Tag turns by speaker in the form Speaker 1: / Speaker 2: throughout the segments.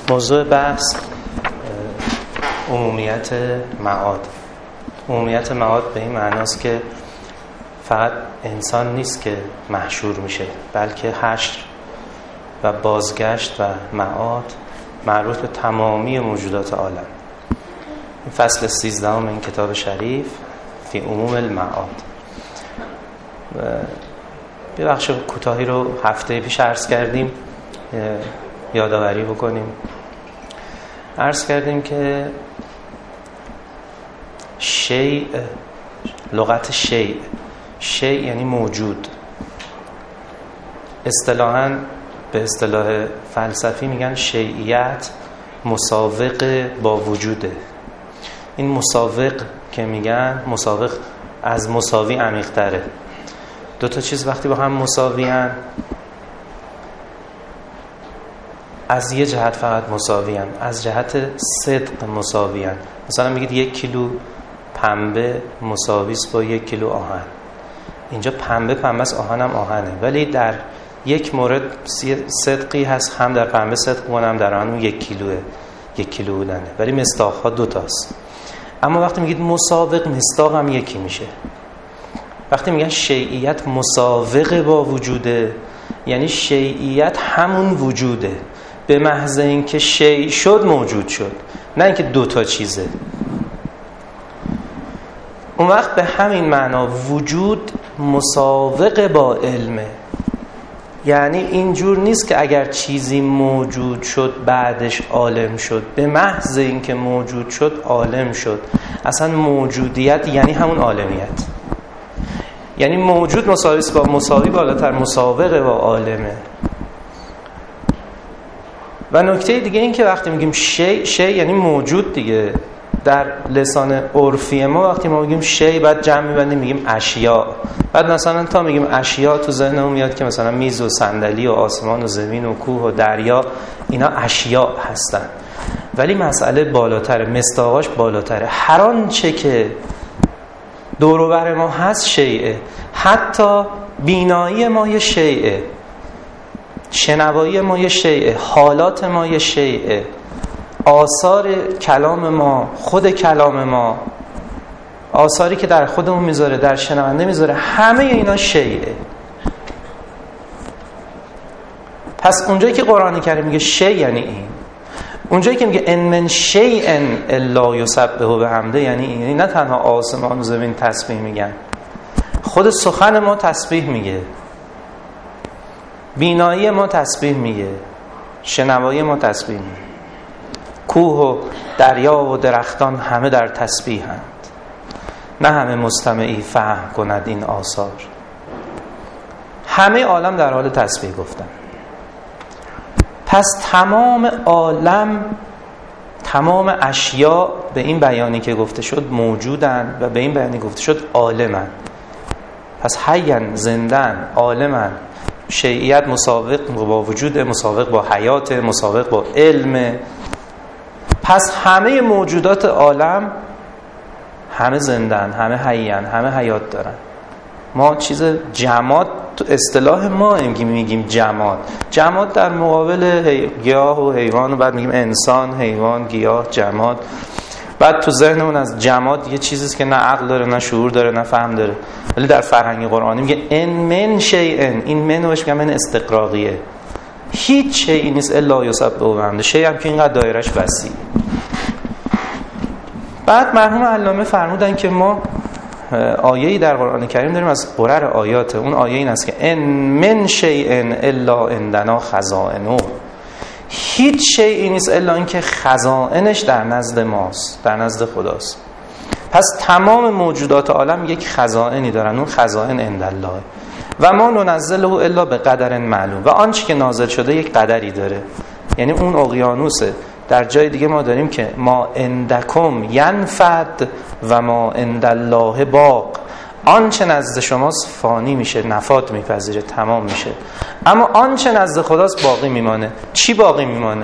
Speaker 1: موضوع بحث عمومیت معاد. عمومیت معاد به این معناست که فقط انسان نیست که محشور میشه، بلکه حشر و بازگشت و معاد مربوط به تمامی موجودات عالم. این فصل 13 این کتاب شریف فی عموم المعاد. یه بخش کوتاهی رو هفته پیش عرض کردیم، یادآوری بکنیم. عرض کردیم که شیء، لغت شیء یعنی موجود. اصطلاحاً به اصطلاح فلسفی میگن شیعیت مساوق با وجوده. این مساوق که میگن، مساوق از مساوی عمیق‌تره. دو تا چیز وقتی با هم مساویان، از یه جهت فقط مساویان، از جهت صدق مساویان. مثلا میگید 1 کیلو پنبه مساویست با 1 کیلو آهن. اینجا پنبه است، آهن هم آهنه، ولی در یک مورد صدقی هست، هم در پنبه صدق کنه، هم در آهن 1 کیلوه، 1 کیلو بودنه، ولی مصداق‌ها 2 تاست. اما وقتی میگید مساوق، مصداق هم یکی میشه. وقتی میگن شیعیت مساوق با وجوده، یعنی شیعیت همون وجوده، به محض اینکه شیء شد موجود شد، نه اینکه 2 تا چیزه. اون وقت به همین معنا وجود مساوق با علمه. یعنی اینجور نیست که اگر چیزی موجود شد بعدش عالم شد، به محض اینکه موجود شد عالم شد. اصلا موجودیت یعنی همون عالمیت، یعنی موجود مساوی بالاتر، مساوق با عالمه. و نکته دیگه این که وقتی میگیم شیء یعنی موجود دیگه. در لسان عرفی ما وقتی ما میگیم شیء بعد جمع می‌بندیم میگیم اشیاء. بعد مثلا تا میگیم اشیاء تو ذهنمون میاد که مثلا میز و صندلی و آسمان و زمین و کوه و دریا، اینا اشیاء هستن. ولی مسئله بالاتره، مصداقاش بالاتره. هر آنچه که دور و بر ما هست شیء. حتی بینایی ما یه شیء، شنوایی ما یه شیء، حالات ما یه شیء، آثار کلام ما، خود کلام ما، آثاری که در خودمون میذاره، در شنونده میذاره، همه اینا شیء. پس اونجایی که قرآن کریم میگه شیء یعنی این، اونجایی که میگه ان من شیء الا یسبح بحمده یعنی این. یعنی نه تنها آسمان و زمین تسبیح میگن، خود سخن ما تسبیح میگه، بینایی ما تسبیح میگه، شنوایی ما تسبیح میگه. کوه و دریا و درختان همه در تسبیحند، نه همه مستمعی فهم کند این آثار. همه عالم در حال تسبیح گفتن. پس تمام عالم، تمام اشیاء به این بیانی که گفته شد موجودن و به این بیانی گفته شد عالمن. پس حیاً، زندن، عالمن. شیعیت مساوق با وجود، مساوق با حیات، مساوق با علم. پس همه موجودات عالم همه زندن، همه حیان، همه حیات دارن. ما چیز جماد تو اصطلاح ما میگیم جماد در مقابل گیاه و حیوان، و بعد میگیم انسان، حیوان، گیاه، جماد. بعد تو ذهنمون از جماد یه چیزیست که نه عقل داره، نه شعور داره، نه فهم داره. ولی در فرهنگ قرآنی میگه ان من شیء، این من روش میگن من استقراقیه. هیچ شیئی نیست الا یسبح بحمده. شیء هم که اینقدر دایرش وسیع. بعد مرحوم علامه فرمودن که ما آیه‌ای در قرآن کریم داریم از قرر آیات. اون آیه این است که ان من شیء الا عندنا خزائنه. هیچ شیئی نیست الا اینکه خزائنش در نزد ماست، در نزد خداست. پس تمام موجودات عالم یک خزائنی دارن، اون خزائن عند الله. و ما ننزله الا به قدر معلوم. و آنچه که نازل شده یک قدری داره، یعنی اون اقیانوسه. در جای دیگه ما داریم که ما عندکم ینفد و ما عند الله باق. آنچه نزد شماست فانی میشه، نفاد میپذیره، تمام میشه. اما آنچه نزد خداست باقی میمانه. چی باقی میمانه؟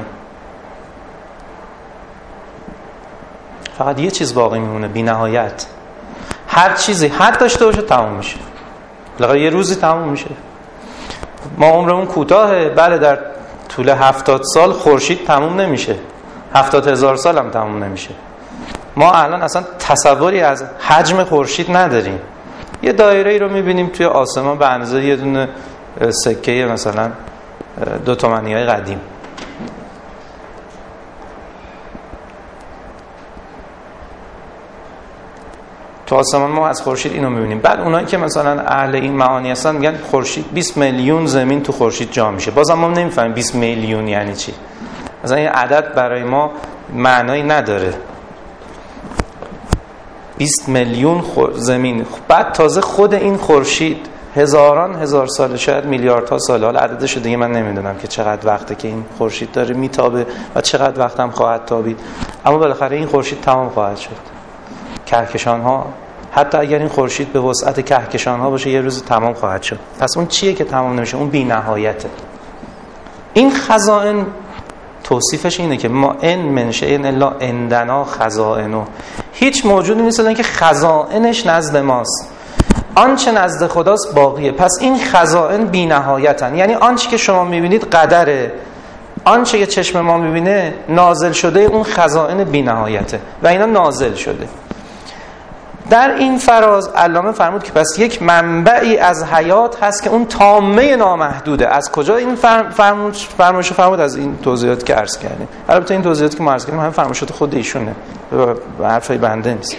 Speaker 1: فقط یه چیز باقی میمونه، بی نهایت. هر چیزی حد داشته باشه تمام میشه، بالاخره یه روزی تمام میشه. ما عمرمون کوتاهه، بله، در طول 70 سال خورشید تموم نمیشه، 70,000 سال هم تموم نمیشه. ما الان اصلا تصوری از حجم خورشید نداریم. یه دایره ای رو میبینیم توی آسمان به اندازه یه دونه سکه مثلا 2 تومانیای قدیم. تو آسمان ما از خورشید اینو میبینیم. بعد اونایی که مثلا اهل این معانی هستن میگن خورشید 20 میلیون زمین تو خورشید جا میشه. بازم ما نمیفهمیم 20 میلیون یعنی چی. مثلا این عدد برای ما معنایی نداره. 20 میلیون زمین. بعد تازه خود این خورشید هزار سال، شاید میلیاردها سال، حالا عددشو دیگه من نمیدونم که چقدر وقته که این خورشید داره میتابه و چقدر وقت هم خواهد تابید، اما بالاخره این خورشید تمام خواهد شد. کهکشان ها، حتی اگر این خورشید به وسعت کهکشان ها باشه، یه روز تمام خواهد شد. پس اون چیه که تمام نمیشه؟ اون بی نهایته. این خزائن توصیفش اینه که ما ان من شیء الا عندنا خزائنه. هیچ موجودی نیست که خزائنش نزد ماست. آنچه نزد خداست باقیه. پس این خزائن بی نهایتن. یعنی آنچه که شما میبینید قدره، آنچه که چشم ما میبینه نازل شده اون خزائن بی نهایته و اینا نازل شده. در این فراز علامه فرمود که پس یک منبعی از حیات هست که اون تامه نامحدوده. از کجا این فرمایش فرمود؟ از این توضیحات که عرض کردیم. البته این توضیحاتی که ما عرض کردیم همین فرمایشات خود ایشونه، به حرفای بنده نیست.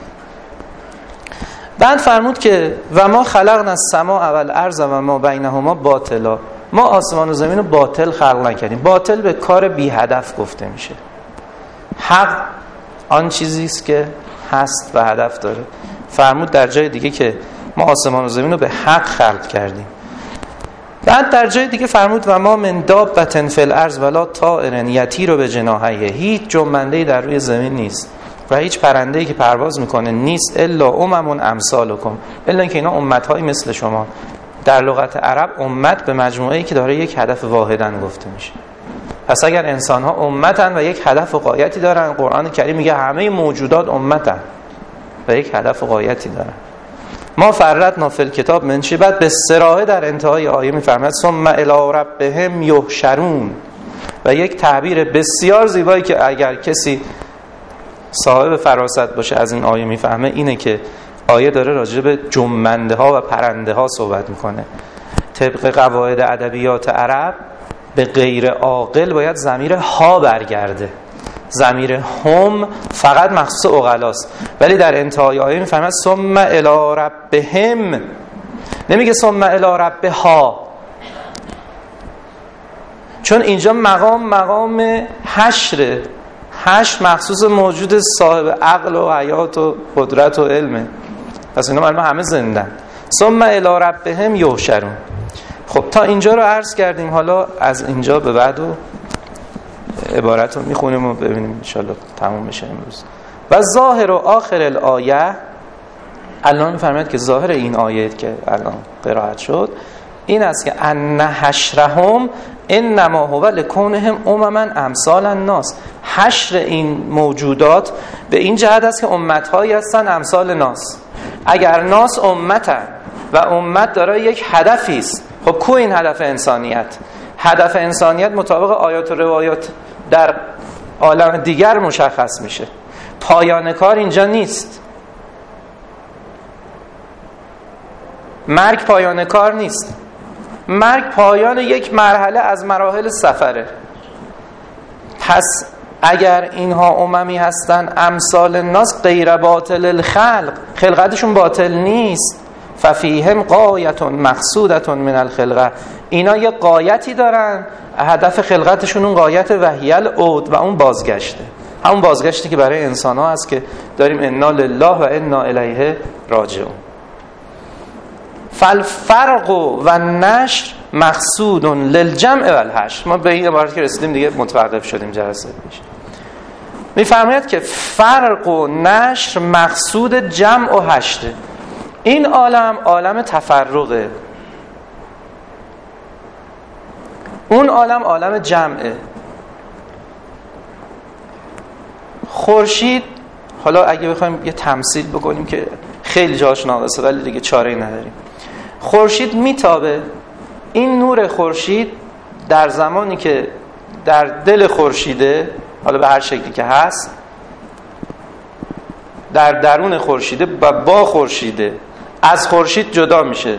Speaker 1: بعد فرمود که و ما خلقنا السماء والارض و ما بینهما باطلا. ما آسمان و زمین رو باطل خلق نکردیم. باطل به کار بی هدف گفته میشه. حق آن چیزی است که هست و هدف داره. فرمود در جای دیگه که ما آسمان و زمین رو به حق خلق کردیم. بعد در جای دیگه فرمود و ما من دابة فی الارض ولا طائر یطیر بجناحیه. هیچ جنبنده‌ای در روی زمین نیست و هیچ پرنده‌ای که پرواز میکنه نیست الا امم امثالکم، الا اینکه اینا امت‌های مثل شما. در لغت عرب امت به مجموعه‌ای که داره یک هدف واحدن گفته میشه. پس اگر انسان‌ها امتن و یک هدف و غایتی دارن، قرآن کریم میگه همه موجودات امتن و یک هدف و غایتی دارن. ما فرطنا فی الکتاب من شیء. بعد به صراحه در انتهای آیه میفرماید ثم الی ربهم یحشرون. و یک تعبیر بسیار زیبایی که اگر کسی صاحب فراست باشه از این آیه میفهمه اینه که آیه داره راجع به جنبنده ها و پرنده ها صحبت میکنه. طبق قواعد ادبیات عرب به غیر عاقل باید ضمیر ها برگرده. ضمیر هم فقط مخصوص عقلاست. ولی در انتهای آیه میفرماید ثم الی ربهم، نمیگه ثم الی ربها، چون اینجا مقام حشره. حشر مخصوص موجود صاحب عقل و حیات و قدرت و علمه. پس اینا معلومه همه زندن. ثم الی ربهم یحشرون. خب تا اینجا رو عرض کردیم. حالا از اینجا به بعد و عبارت رو میخونیم و ببینیم انشالله تموم بشه امروز. و ظاهر و آخر الآیه، الان میفرماید که ظاهر این آیه که الان قرائت شد این است که ان حشرهم انما هو لکونهم امما امثال الناس. حشر این موجودات به این جهت است که امت‌هایی هستن امثال ناس. اگر ناس امتن و امت داره یک هدفی است، خب کو این هدف انسانیت؟ هدف انسانیت مطابق آیات و روایات در عالم دیگر مشخص میشه. پایان کار اینجا نیست. مرگ پایان کار نیست. مرگ پایان یک مرحله از مراحل سفره. پس اگر اینها اممی هستن امثال الناس غیر باطل الخلق، خلقتشون باطل نیست، ففیهم غایة مقصودة من الخلقه، اینا یه غایتی دارن، هدف خلقتشون اون غایت وهی العود و اون بازگشته، همون بازگشتی که برای انسان ها هست که داریم انا لله و انا الیه راجعون. فالفرق و نشر مقصود للجمع و الحشر. ما به این عبارت که رسیدیم دیگه متوقف شدیم جلسه پیش. میفرماید که فرق و نشر مقصود جمع و حشره. این عالم تفرقه، اون عالم جمعه. خورشید، حالا اگه بخوایم یه تمثیل بکنیم که خیلی جاش ناقصه ولی دیگه چاره‌ای نداریم. خورشید میتابه، این نور خورشید در زمانی که در دل خورشیده، حالا به هر شکلی که هست، در درون خورشیده و با خورشیده از خورشید جدا میشه،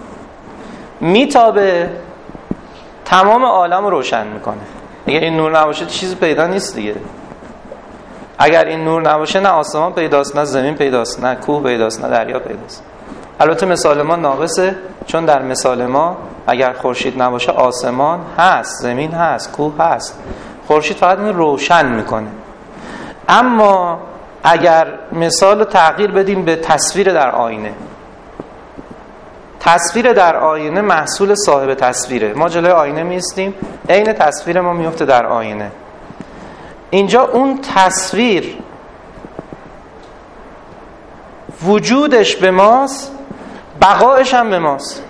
Speaker 1: میتابه، تمام عالم رو روشن میکنه. اگر این نور نباشه چیزی پیدا نیست دیگه. اگر این نور نباشه نه آسمان پیداست، نه زمین پیداست، نه کوه پیداست، نه دریا پیداست. البته مثال ما ناقصه، چون در مثال ما اگر خورشید نباشه آسمان هست، زمین هست، کوه هست، خورشید فقط این روشن میکنه. اما اگر مثال رو تغییر بدیم به تصویر در آینه، تصویر در آینه محصول صاحب تصویره. ما جلوی آینه میستیم، عین تصویر ما میفته در آینه. اینجا اون تصویر وجودش به ماست، بقایش هم به ماست.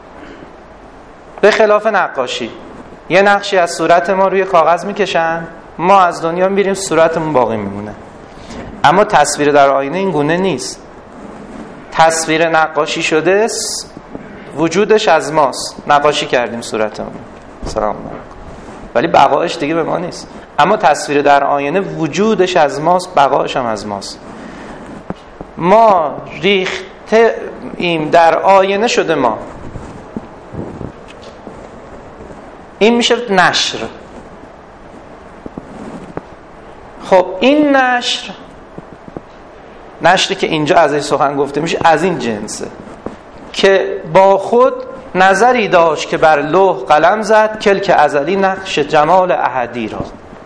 Speaker 1: به خلاف نقاشی، یه نقشی از صورت ما روی کاغذ میکشن، ما از دنیا میریم، صورتمون باقی میمونه. اما تصویر در آینه این گونه نیست. تصویر نقاشی شده، وجودش از ماست، نقاشی کردیم صورتمون، سلام علیکم، ولی بقایش دیگه به ما نیست. اما تصویر در آینه وجودش از ماست، بقایش هم از ماست. ما ریخته ایم در آینه شده ما. این میشه نشر. خب این نشری که اینجا ازش سخن گفته میشه از این جنسه که با خود نظری داشت که بر لوح قلم زد، کلک ازلی نقش جمال احدی را.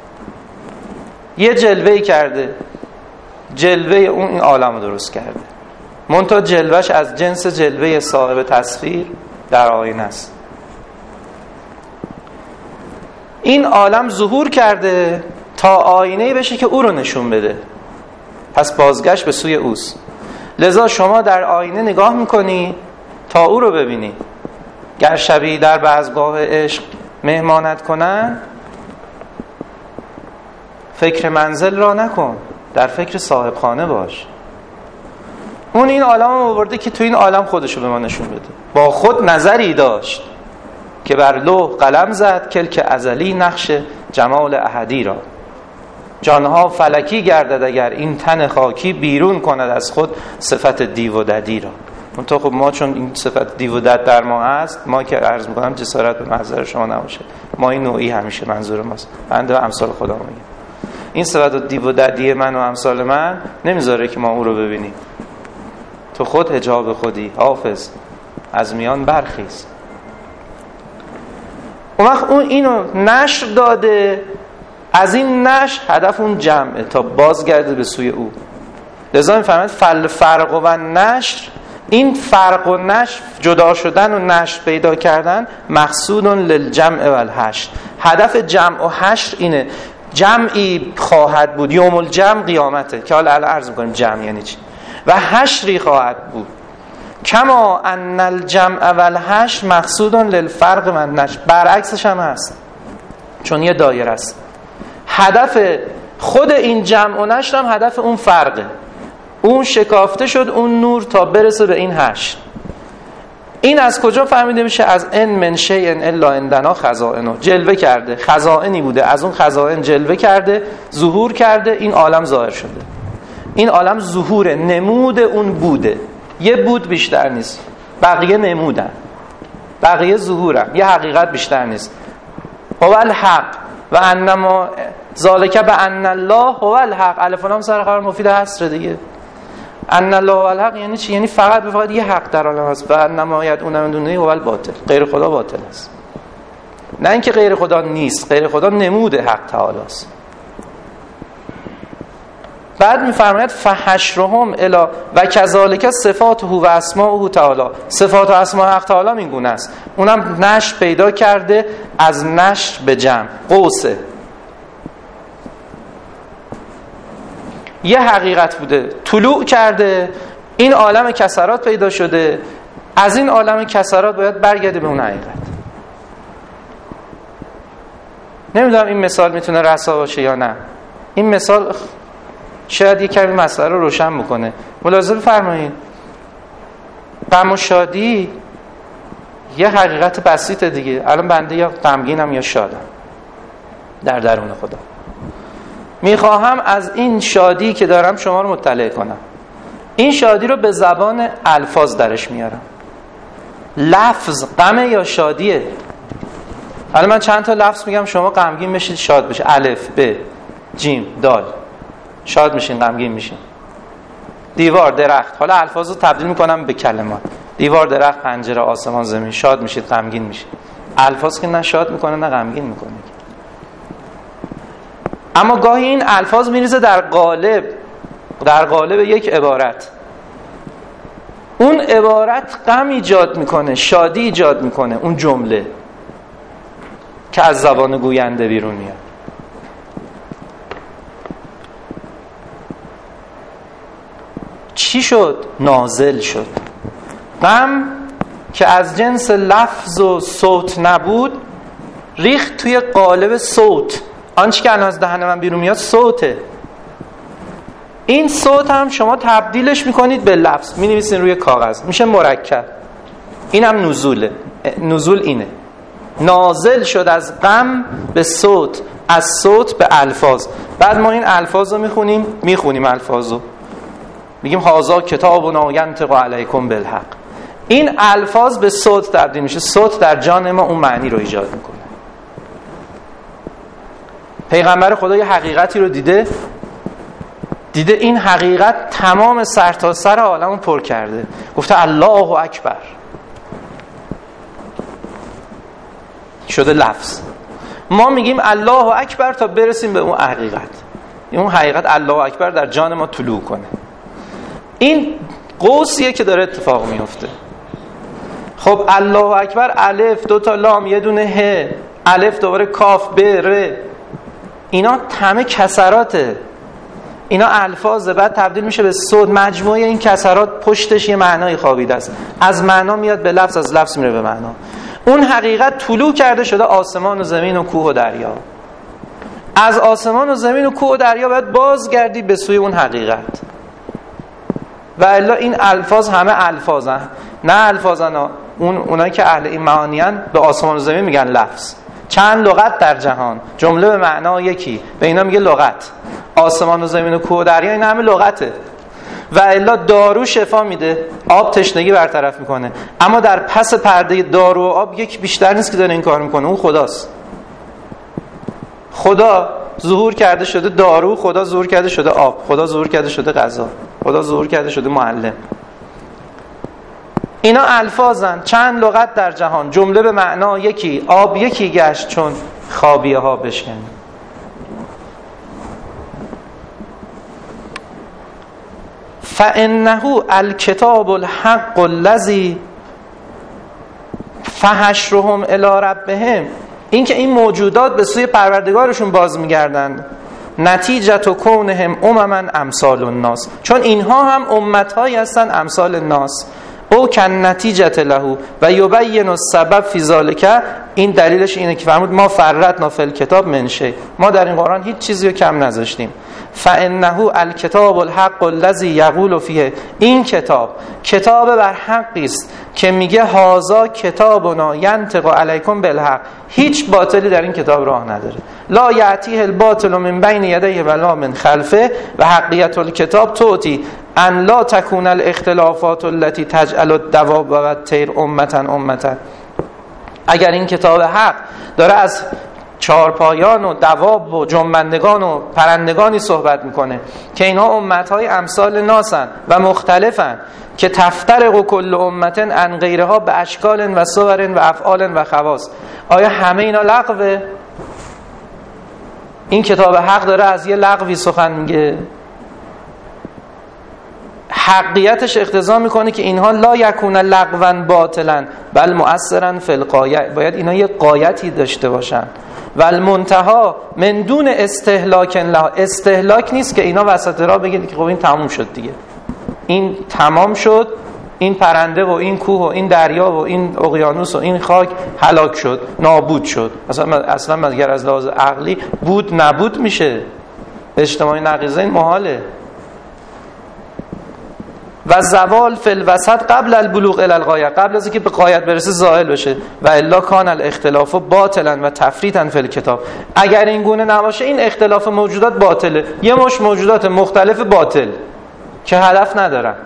Speaker 1: یه جلوه‌ای کرده، جلوه اون این عالم رو درست کرده، منتها جلوهش از جنس جلوه صاحب تصویر در آینه است. این عالم ظهور کرده تا آینه‌ای بشه که او رو نشون بده، پس بازگشت به سوی اوست. لذا شما در آینه نگاه میکنی تا او رو ببینی. گر شبی در بزمگاه عشق مهمانت کنن، فکر منزل را نکن، در فکر صاحب خانه باش. اون این عالم رو آورده که تو این عالم خودشو به ما نشون بده. با خود نظری داشت که بر لوح قلم زد، کلک ازلی نقش جمال احدی را. جانها فلکی گردد اگر این تن خاکی، بیرون کند از خود صفت دیو و ددی را. منتها خب ما چون این صفت دیو و دد در ما هست، ما که عرض میکنم جسارت به محضر شما نباشه، ما این نوعی همیشه منظور ماست، بنده و امثال خدا میگم. این صفت دیو و ددی من و امثال من نمیذاره که ما او رو ببینیم. تو خود حجاب خودی حافظ، از میان برخیز. اون وقت اون اینو نشر داده، از این نشر هدف اون جمعه تا بازگرده به سوی او. لذا میفرماید فرق و نشر، این فرق و نشر، جدا شدن و نشر پیدا کردن، مقصود للجمع و الحشر. هدف جمع و حشر اینه. جمعی خواهد بود، یوم الجمع قیامته، که حالا عرض میکنیم جمع یعنی چی، و حشری خواهد بود. کما ان الجمع و الحشر مقصود للفرق و النشر، برعکسش هم هست، چون یه دایره است. هدف خود این جمع و نشر هم هدف اون فرقه. اون شکافته شد اون نور تا برسه به این حشر. این از کجا فهمیده میشه؟ از ان من شیء الا عندنا خزائنه. جلوه کرده، خزائنی بوده، از اون خزائن جلوه کرده، ظهور کرده، این عالم ظاهر شده. این عالم ظهور نمود اون بوده، یه بود بیشتر نیست، بقیه نمودن، بقیه ظهورن، یه حقیقت بیشتر نیست. هو الحق و انما ذالک بان الله هو الحق. الف و لام سر قرار مفید حصر دیگه. ان الله هو الحق یعنی چی؟ یعنی فقط به فقط یه حق در عالم هست. و انما یدعون من دونه هو الباطل، غیر خدا باطل است. نه اینکه غیر خدا نیست، غیر خدا نمود حق تعالی است. بعد میفرماید فحشرهم الی و کذالک صفاته و اسماءه تعالی. صفات و اسماء حق تعالی این گونه است. اونم نشر پیدا کرده، از نشر به جمع، قوسه. یه حقیقت بوده، طلوع کرده، این عالم کسرات پیدا شده، از این عالم کسرات باید برگرده به اون حقیقت. نمیدونم این مثال میتونه رسا باشه یا نه. این مثال شاید یک کمی مسئله رو روشن میکنه. ملاحظه بفرمایید، غم و شادی یه حقیقت بسیطه دیگه. الان بنده یا غمگینم یا شادم در درون خدا. میخواهم از این شادی که دارم شما رو مطلع کنم. این شادی رو به زبان الفاظ درش میارم. لفظ غمه یا شادیه؟ حالا من چند تا لفظ میگم، شما غمگین بشید شاد بشید. الف، ب، جیم، دال. شاد میشین، غمگین میشین. دیوار، درخت. حالا الفاظ رو تبدیل میکنم به کلمات. دیوار، درخت، پنجره، آسمان، زمین. شاد میشید، غمگین میشید. الفاظ که نه شاد میکنه نه غمگین میکنه. اما گاهی این الفاظ میریزه در قالب یک عبارت. اون عبارت غم ایجاد میکنه، شادی ایجاد میکنه. اون جمله که از زبان گوینده بیرون میاد. چی شد؟ نازل شد. غم که از جنس لفظ و صوت نبود ریخت توی قالب صوت. آنچه که الان از دهن من بیرون میاد صوته. این صوت هم شما تبدیلش میکنید به لفظ، مینویسین روی کاغذ، میشه مرکب. این هم نزوله. نزول اینه، نازل شد از غم به صوت، از صوت به الفاظ. بعد ما این الفاظ رو میخونیم الفاظ رو میگیم هذا کتابنا ینطق علیکم بالحق. این الفاظ به صوت تبدیل میشه. صوت در جان ما اون معنی رو ایجاد میکنه. پیغمبر خدا یه حقیقتی رو دیده این حقیقت تمام سرتاسر عالم رو پر کرده. گفته الله اکبر، شده لفظ. ما میگیم الله اکبر تا برسیم به اون حقیقت. اون حقیقت الله اکبر در جان ما طلوع کنه. این قوسیه که داره اتفاق میفته. خب الله اکبر، الف، دو تا لام، یه دونه ه، الف دوباره کاف، ب، ر، اینا همه کسراته. اینا الفاظه، بعد تبدیل میشه به صوت. مجموعه این کسرات پشتش یه معنای خوابیده است. از معنا میاد به لفظ، از لفظ میره به معنا. اون حقیقت طلوع کرده شده آسمان و زمین و کوه و دریا. از آسمان و زمین و کوه و دریا باید بازگردی به سوی اون حقیقت. و الا این الفاظ همه الفاظن، نه الفاظن. اونایی که اهل این معانیان به آسمان و زمین میگن لفظ. چند لغت در جهان، جمله به معنا یکی، به اینا میگه لغت. آسمان و زمین و کوه و دریا این همه لغته. و الا دارو شفا میده، آب تشنگی برطرف میکنه. اما در پس پرده دارو و آب یک بیشتر نیست که داره این کار میکنه، اون خداست. خدا ظهور کرده شده دارو، خدا ظهور کرده شده آب، خدا ظهور کرده شده غذا، خدا ظهور کرده شده معلم. اینا الفاظن، چند لغت در جهان، جمله به معنا یکی. آب یکی گشت چون خابیه ها بشکنی. فإنه الکتاب الحق الذی فحشرهم الی ربهم. این که این موجودات به سوی پروردگارشون باز میگردند. نتیجه کونهم امما امثال الناس، چون اینها هم امتهایی هستن امثال الناس. او کن نتیجه له و یبین السبب فی ذلک. این دلیلش اینه که فرمود ما فرطنا فی الکتاب من شیء، ما در این قرآن هیچ چیزی رو کم نذاشتیم. فانه الکتاب الحق الذی یقول فیه. این کتاب بر حقی است که میگه هذا کتابنا ینطق علیکم بالحق. هیچ باطلی در این کتاب راه نداره. لا یأتیه الباطل من بین یدیه ولا من خلفه و حقیقت الکتاب تعطی ان لا تکون الاختلافات التي تجعل الدواب و الطیر امتا. اگر این کتاب حق داره از چارپایان و دواب و جنبندگان و پرندگانی صحبت میکنه که اینها امتهای امثال ناسن و مختلفن، که تفترق کل امتن عن غیرها به اشکال و صور و افعال و خواص. آیا همه اینا لغوه؟ این کتاب حق داره از یه لغوی سخن میگه؟ حقیقتش اقتضا میکنه که اینها لا یکون لغوا باطلا بل مؤثرا فی الغایه. باید اینا یه غایتی داشته باشن. و المنتها من دون استهلاک لها. استهلاک نیست که اینا وسط راه بگید که خب این تموم شد دیگه، این تمام شد، این پرنده و این کوه و این دریا و این اقیانوس و این خاک هلاک شد، نابود شد. اصلا مگر از لحاظ عقلی بود نبود میشه. اجتماعی نقیضه این محاله. و زوال فی الوسط قبل البلوغ الی الغایه، قبل از اینکه به غایت برسه زائل بشه. و الا کان الاختلاف باطلا و تفریطا فی الکتاب، اگر این گونه نباشه این اختلاف موجودات باطله، یه مش موجودات مختلف باطل که هدف ندارن.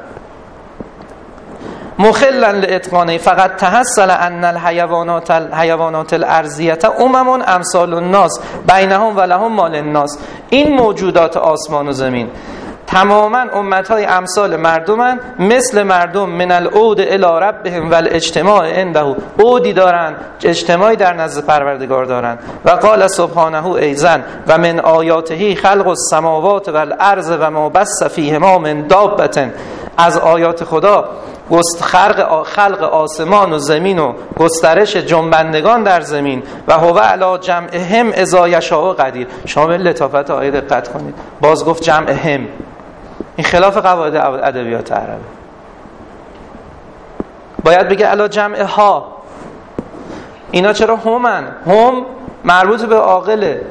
Speaker 1: مخلا لاتقانه فقط تحصل ان الحیوانات الارضیه امم امثال الناس بینهم و لهم مال الناس، این موجودات آسمان و زمین تماما امتهای امثال مردمن، مثل مردم، من العود الی ربهم و الاجتماع عنده، عودی دارن، اجتماعی در نزد پروردگار دارن. و قال سبحانه ایضا و من آیاته خلق السماوات و الارض و ما بث فیهما من دابة، از آیات خدا خلق آسمان و زمین و گسترش جنبندگان در زمین. و هو علی جمعهم اذا یشاء قدیر. شما به لطافت آیه دقت کنید، باز گفت جمعهم، این خلاف قواعد ادبیات عربه. باید بگه علی جمعها. اینا چرا همن؟ هم مربوط به عاقله.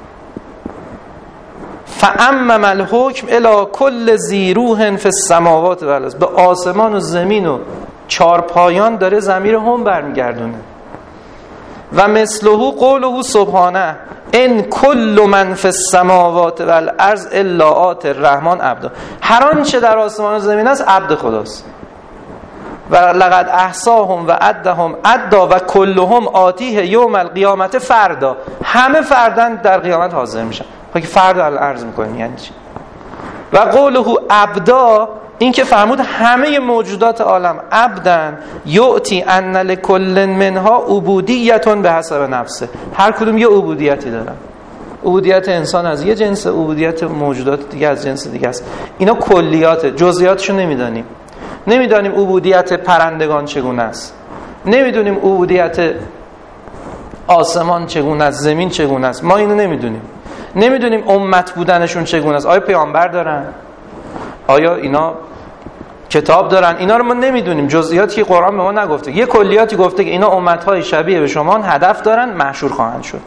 Speaker 1: فعمم الحکم الی کل ذی روح فی السماوات و الارض، به آسمان و زمین و چارپایان داره ضمیر هم برمیگردونه. و مثله قوله سبحانه ان کل من فی السماوات و الارض الا آتی الرحمن عبدا، هر آنچه در آسمان و زمین است عبد خداست. و لقد احصاهم و عدهم عدا و کلهم آتیه یوم القیامت فردا، همه فردن در قیامت حاضر میشن. که فرد عرض میکنیم یعنی چی؟ و قوله عبدا، این که فرمود همه موجودات عالم عبدن، یعطی ان لکل منها عبودیت به حسب نفسه، هر کدوم یه عبودیتی دارن. عبودیت انسان از یه جنس، عبودیت موجودات دیگه از جنس دیگه است. اینا کلیات، جزئیاتشو نمیدانیم. نمیدانیم عبودیت پرندگان چگونه است، نمیدونیم عبودیت آسمان چگونه است، زمین چگونه است، ما اینو نمیدونیم. نمیدونیم امت بودنشون چگونه است، آیا پیامبر دارن، آیا اینا کتاب دارن، اینا رو ما نمیدونیم. جزئیاتی که قرآن به ما نگفته، یه کلیاتی گفته که اینا امت‌های شبیه به شما هدف دارن، محشور خواهند شد.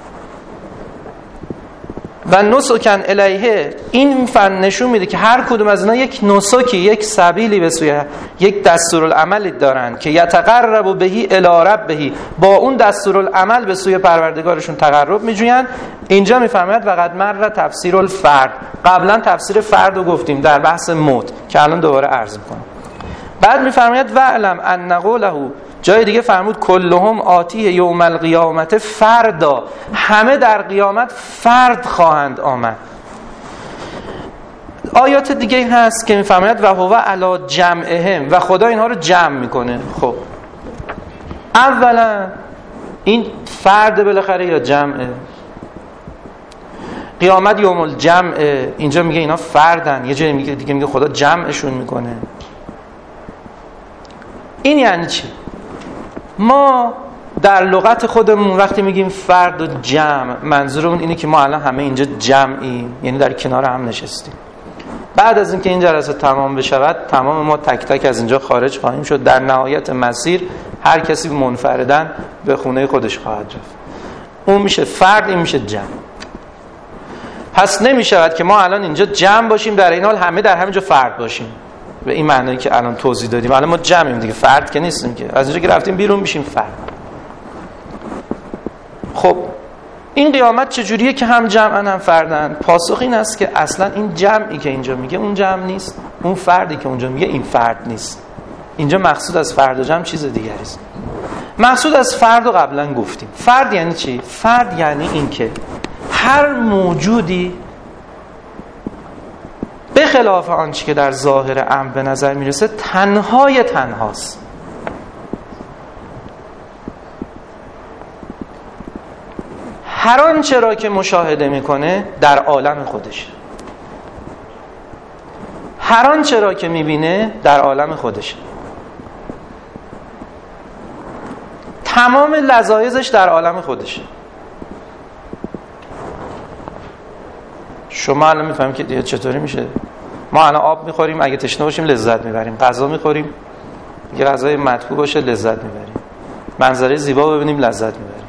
Speaker 1: و نسکن الیه، این فن نشون میده که هر کدوم از اینا یک نسکی، یک سبیلی به سوی، یک دستورالعملی دارن که یتقرب بهی الی ربه، با اون دستورالعمل به سوی پروردگارشون تقرب میجوین. اینجا میفهمید وقد مر تفسیر الفرد، قبلا تفسیر فرد رو گفتیم در بحث موت که الان دوباره عرض میکنم. بعد میفرماید و علم ان قوله، جای دیگه فرمود کلهم آتیه یوم القیامت فردا، همه در قیامت فرد خواهند آمد. آیات دیگه هست که میفرماید و هو علی جمعهم، و خدا اینها رو جمع میکنه. خب اولا این فرد بالاخره یا جمعه؟ قیامت یوم الجمع، اینجا میگه اینا فردن، یه جای دیگه میگه خدا جمعشون میکنه. این یعنی چی؟ ما در لغت خودمون وقتی میگیم فرد و جمع، منظورمون اینه که ما الان همه اینجا جمعیم، یعنی در کنار هم نشستیم. بعد از اینکه این جلسه تمام بشود، تمام ما تک تک از اینجا خارج خواهیم شد. در نهایت مسیر هر کسی منفردن به خونه خودش خواهد رفت. اون میشه فرد، این میشه جمع. پس نمیشود که ما الان اینجا جمع باشیم در این حال همه در همینجا فرد باشیم، به این معنی که الان توضیح دادیم. الان ما جمعیم دیگه، فرد که نیستیم که. از اینجا که رفتیم بیرون میشیم فرد. خب این قیامت چجوریه که هم جمعن هم فردن؟ پاسخ این است که اصلا این جمعی که اینجا میگه اون جمع نیست، اون فردی که اونجا میگه این فرد نیست. اینجا مقصود از فرد و جمع چیز دیگری است. مقصود از فرد رو قبلا گفتیم. فرد یعنی چی؟ فرد یعنی این که هر موجودی به خلاف آنچه که در ظاهر امر به نظر میرسه تنهای تنهاست. هر آنچه را که مشاهده میکنه در عالم خودش، هر آنچه را که میبینه در عالم خودش، تمام لذایذش در عالم خودشه. شما الان میفهمید که چطوری میشه. ما الان آب میخوریم، اگه تشنه باشیم لذت میبریم. غذا میخوریم، یه غذای مطبوع باشه لذت میبریم. منظره زیبا ببینیم لذت میبریم.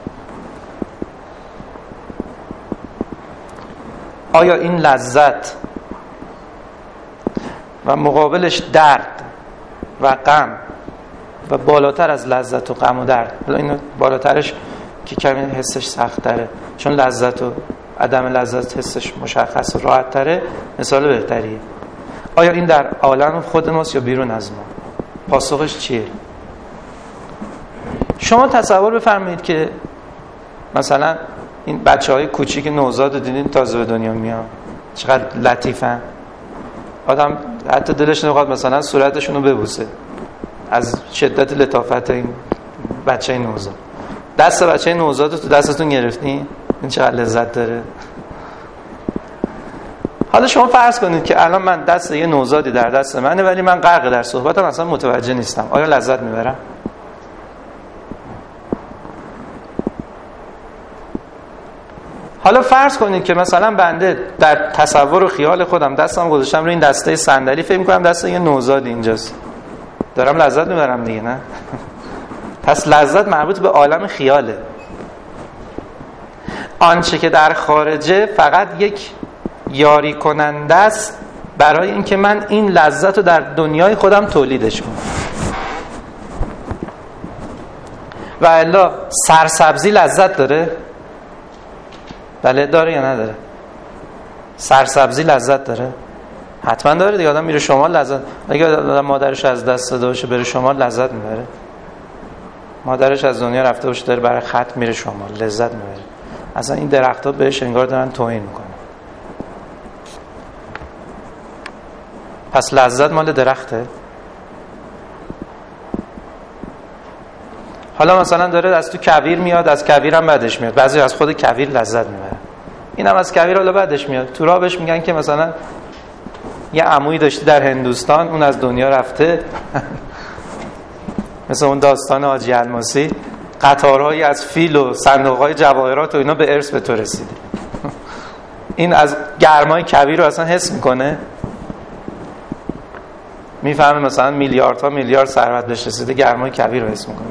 Speaker 1: آیا این لذت و مقابلش درد و غم و بالاتر از لذت و غم و درد، این بالاترش که کمی حسش سخت تره، چون لذت و عدم لذت حسش مشخص و راحت تره، مثال بهتریه. آیا این در عالم خود ماست یا بیرون از ما؟ پاسخش چیه؟ شما تصور بفرمایید که مثلا این بچه‌های کوچیک نوزاد رو دیدین تازه به دنیا میان، چقدر لطیفن. آدم حتی دلش نمیخواد مثلا صورتشون رو ببوسه از شدت لطافت این بچه نوزاد. دست بچه نوزاد رو تو دستتون گرفتین؟ این چقدر لذت داره. حالا شما فرض کنید که الان من دست یه نوزادی در دست منه، ولی من غرق در صحبتم، اصلا متوجه نیستم. آیا لذت میبرم؟ حالا فرض کنید که مثلا بنده در تصور و خیال خودم دستم گذاشتم روی این دسته صندلی، فکر می‌کنم دست یه نوزاد اینجاست، دارم لذت میبرم دیگه، نه؟ پس لذت مربوط به عالم خیاله. آنچه که در خارجه فقط یک یاری کننده است برای اینکه من این لذت رو در دنیای خودم تولیدش کنم. و الا سرسبزی لذت داره؟ بله داره یا نداره؟ سرسبزی لذت داره؟ حتما داره دیگه. آدم میره شمال لذت، اگه آدم مادرش از دست داده باشه بره شمال لذت میبره. مادرش از دنیا رفته باشه داره برای خط میره شمال لذت میبره. اصلا این درخت‌ها بهش انگار دارن توهین میکنن. پس لذت مال درخته؟ حالا مثلا داره از تو کویر میاد، از کویر هم بعدش میاد. بعضی از خود کویر لذت میبره. اینم از کویر حالا بعدش میاد. تو راه بهش میگن که مثلا یه عمویی داشتی در هندوستان، اون از دنیا رفته. مثل اون داستان حاجی الماسی، قطارهایی از فیل و صندوقهای جواهرات و اینا به ارث به تو رسیده. این از گرمای کویر رو اصلا حس میکنه، میفهمه مثلا میلیاردها میلیارد ثروت بهش رسیده، گرمای کویر رو حس میکنه.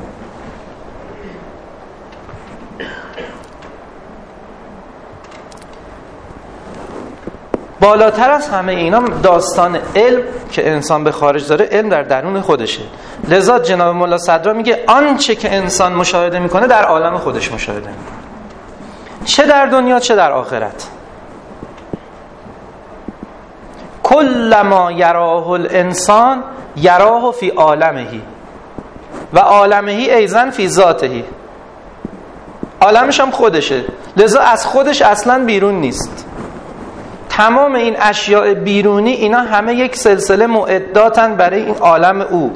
Speaker 1: بالاتر از همه اینا داستان علم که انسان به خارج داره، علم در درون خودشه. لذا جناب مولا صدرا میگه آنچه که انسان مشاهده میکنه در عالم خودش مشاهده میکنه، چه در دنیا چه در آخرت. کل ما یراه الانسان یراه فی عالمه و عالمه ایضا فی ذاته. عالمش هم خودشه، لذا از خودش اصلا بیرون نیست. تمام این اشیاء بیرونی اینا همه یک سلسله معداتن برای این عالم او.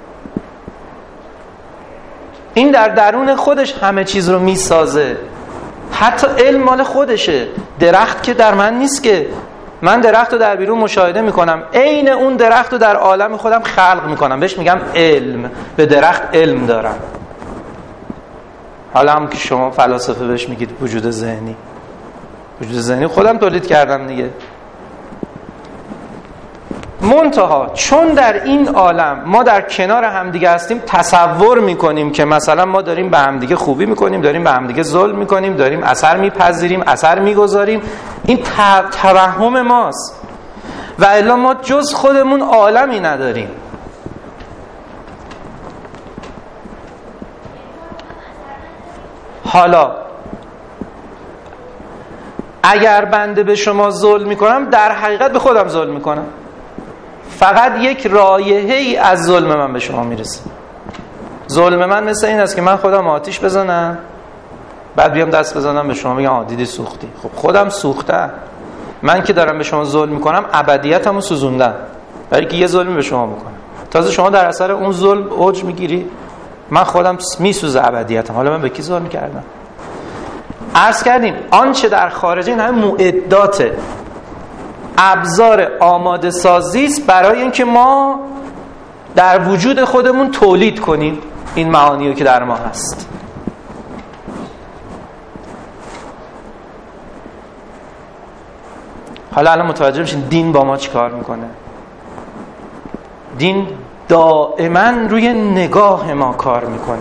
Speaker 1: این در درون خودش همه چیز رو میسازه. حتی علم مال خودشه. درخت که در من نیست که، من درخت رو در بیرون مشاهده میکنم، عین اون درخت رو در عالم خودم خلق میکنم، بهش میگم علم. به درخت علم دارم. حالا هم که شما فلاسفه بهش میگید وجود ذهنی، وجود ذهنی خودم تولید کردم دیگه. منتها چون در این عالم ما در کنار همدیگه هستیم، تصور میکنیم که مثلا ما داریم به همدیگه خوبی میکنیم، داریم به همدیگه ظلم میکنیم، داریم اثر میپذیریم، اثر میگذاریم. این توهم ماست و الا ما جز خودمون عالمی نداریم. حالا اگر بنده به شما ظلم میکنم، در حقیقت به خودم ظلم میکنم. فقط یک رایحه‌ای از ظلم من به شما میرسه. ظلم من مثل این است که من خودم آتیش بزنم، بعد بیام دست بزنم به شما بگم دیدی سوختی. خب خودم سوختم. من که دارم به شما ظلم میکنم ابدیتمو سوزوندم، برای که یه ظلمی به شما میکنم. تازه شما در اثر اون ظلم اوج میگیری، من خودم میسوزه ابدیتم. حالا من به کی ظلم کردم؟ عرض کردیم آنچه در خارج این همه معدات، ابزار آماده سازی است برای اینکه ما در وجود خودمون تولید کنیم این معانی که در ما هست. حالا الان متوجه میشین دین با ما چی کار میکنه. دین دائما روی نگاه ما کار میکنه.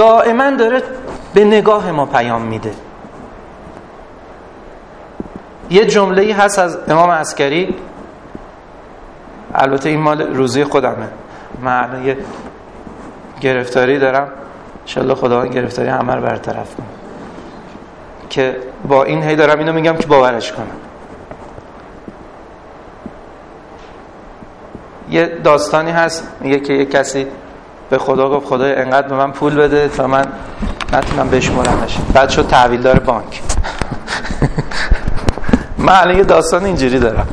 Speaker 1: دائما داره به نگاه ما پیام میده. یه جمله‌ای هست از امام عسکری، البته این مال روزی خودمه، من یه گرفتاری دارم، انشالله خداوند گرفتاری همه رو برطرف کنه، که با این هی دارم اینو میگم که باورش کنم. یه داستانی هست میگه که یه کسی به خدا گفت خدای انقدر به من پول بده تا من نتونم بشمرمش، بعد شد تحویلدار بانک. من الان یه داستان اینجوری دارم.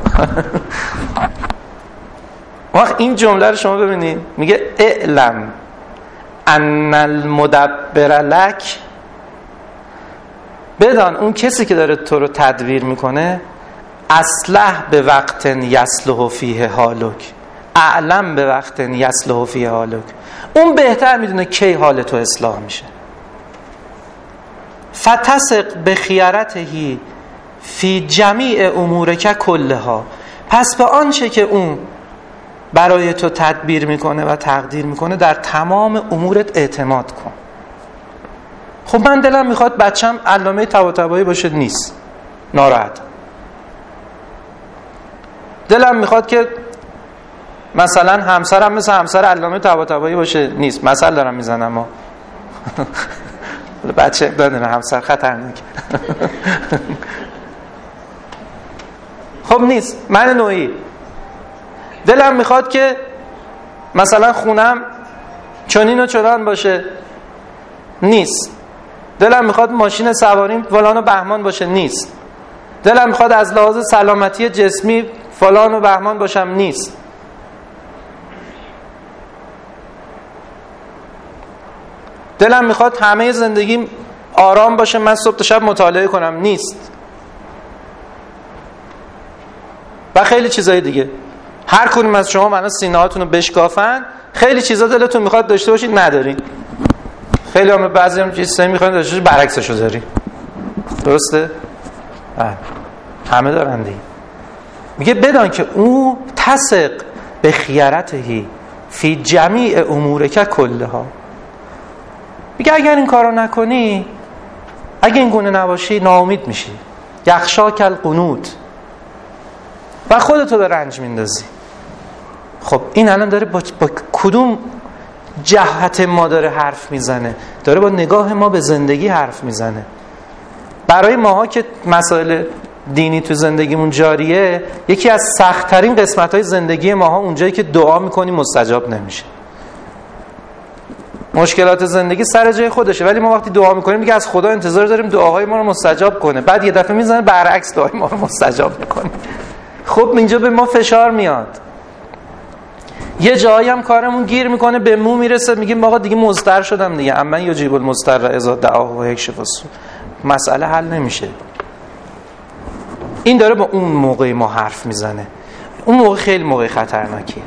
Speaker 1: وقت این جمله رو شما ببینید، میگه اعلم ان المدبر لک، بدان اون کسی که داره تو رو تدبیر میکنه، اصلح به وقت یصلح فیه حالک، اعلم به وقت یصلح فیه حالک، اون بهتر میدونه کی حال تو اصلاح میشه. فتثق بخیارته فی جمیع امورک کلها، پس به آنچه که اون برای تو تدبیر میکنه و تقدیر میکنه در تمام امورت اعتماد کن. خب من دلم میخواد بچم علامه طباطبایی باشه، نیست، ناراحت. دلم میخواد که مثلا همسرم مثل همسر علامه طباطبایی باشه، نیست، مثل دارم میزنم ما. بچه دادن همسر خطرناک. خب نیست. من نوعی دلم میخواد که مثلا خونم چنین و چنان باشه، نیست. دلم میخواد ماشین سواریم فلان و بهمان باشه، نیست. دلم میخواد از لحاظ سلامتی جسمی فلان و بهمان باشم، نیست. دلم میخواد همه زندگیم آرام باشه، من صبح تا شب مطالعه کنم، نیست. و خیلی چیزای دیگه. هر کدوم از شما منو سینه‌هاتون رو بشکافن، خیلی چیزا دلتون میخواد داشته باشید، ندارید. خیلی هم بعضی هم چیزایی میخواین داشته باشید، برعکسشو داری. درسته؟ همه دارن دیگه. میگه بدان که او تثق به خیارته فی جمیع امورک کلها. میگه اگر این کارو نکنی، اگه این گونه نباشی، ناامید میشی. یخشاک القنوط، و خودتو به رنج میندازی. خب این الان داره با کدوم جهت ما داره حرف میزنه؟ داره با نگاه ما به زندگی حرف میزنه. برای ماها که مسائل دینی تو زندگیمون جاریه، یکی از سخت‌ترین قسمت‌های زندگی ماها اونجایی که دعا میکنیم مستجاب نمیشه. مشکلات زندگی سر جای خودشه، ولی ما وقتی دعا میکنیم میگه از خدا انتظار داریم دعاهای ما رو مستجاب کنه، بعد یه دفعه میزنه برعکس دعای ما رو مستجاب میکنه. خب اینجا به ما فشار میاد. یه جایی هم کارمون گیر میکنه، به مو میرسه، میگیم آقا دیگه مضطر شدم دیگه، اما یجیب المضطر اذا دعاه و یکشف السوء، مسئله حل نمیشه. این داره با اون موقع ما حرف میزنه. اون موقع خیلی موقع خطرناکیه.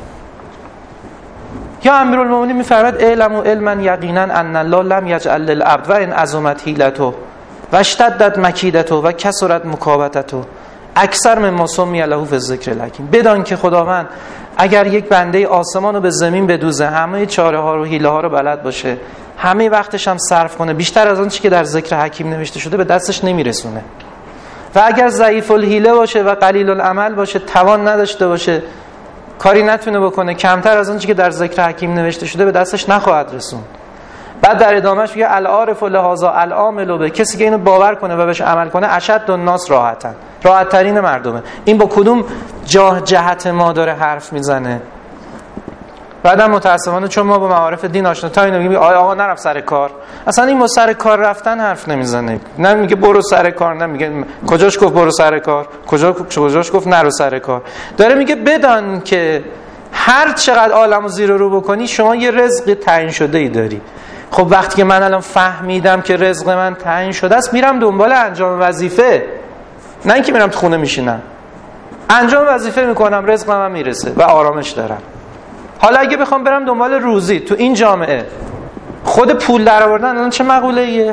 Speaker 1: یا امیرالمومنین میفرماید اعلم و علما یقینا ان الله لم یجعل للعبد و ان عظمت حیلته و اشتدت مکیدته و کثرت مکابدته اکثر مما سمی له فی الذکر الحکیم. بدان که خداوند اگر یک بنده آسمان رو به زمین بدوزه، همه چاره ها رو حیله ها رو بلد باشه، همه وقتش هم صرف کنه، بیشتر از آن چیزی که در ذکر حکیم نوشته شده به دستش نمیرسونه. و اگر ضعیف الحیله باشه و قلیل العمل باشه، توان نداشته باشه، کاری نتونه بکنه، کمتر از اون چیزی که در ذکر حکیم نوشته شده به دستش نخواهد رسون. بعد در ادامهش میگه العارف لهذا العامل به، کسی که اینو باور کنه و بهش عمل کنه اشد الناس راحتن، راحت ترین مردمه. این با کدوم جهت ما داره حرف میزنه؟ بعدم متاسفانه چون ما با معارف دین آشنا تا اینو میگه آقا نرفت سر کار، اصلا این با سر کار رفتن حرف نمیزنه. نه میگه برو سر کار، نه میگه کجاش گفت برو سر کار، کجاش گفت نرو سر کار. داره میگه بدان که هر چقدر عالمو زیر و رو بکنی، شما یه رزق تعیین شده ای داری. خب وقتی که من الان فهمیدم که رزق من تعیین شده است، میرم دنبال انجام وظیفه، نه اینکه میرم تو خونه میشینم. انجام وظیفه میکنم، رزق من میرسه و آرامش دارم. حالا اگه بخوام برم دنبال روزی تو این جامعه، خود پول در آوردن الان چه مقوله ایه؟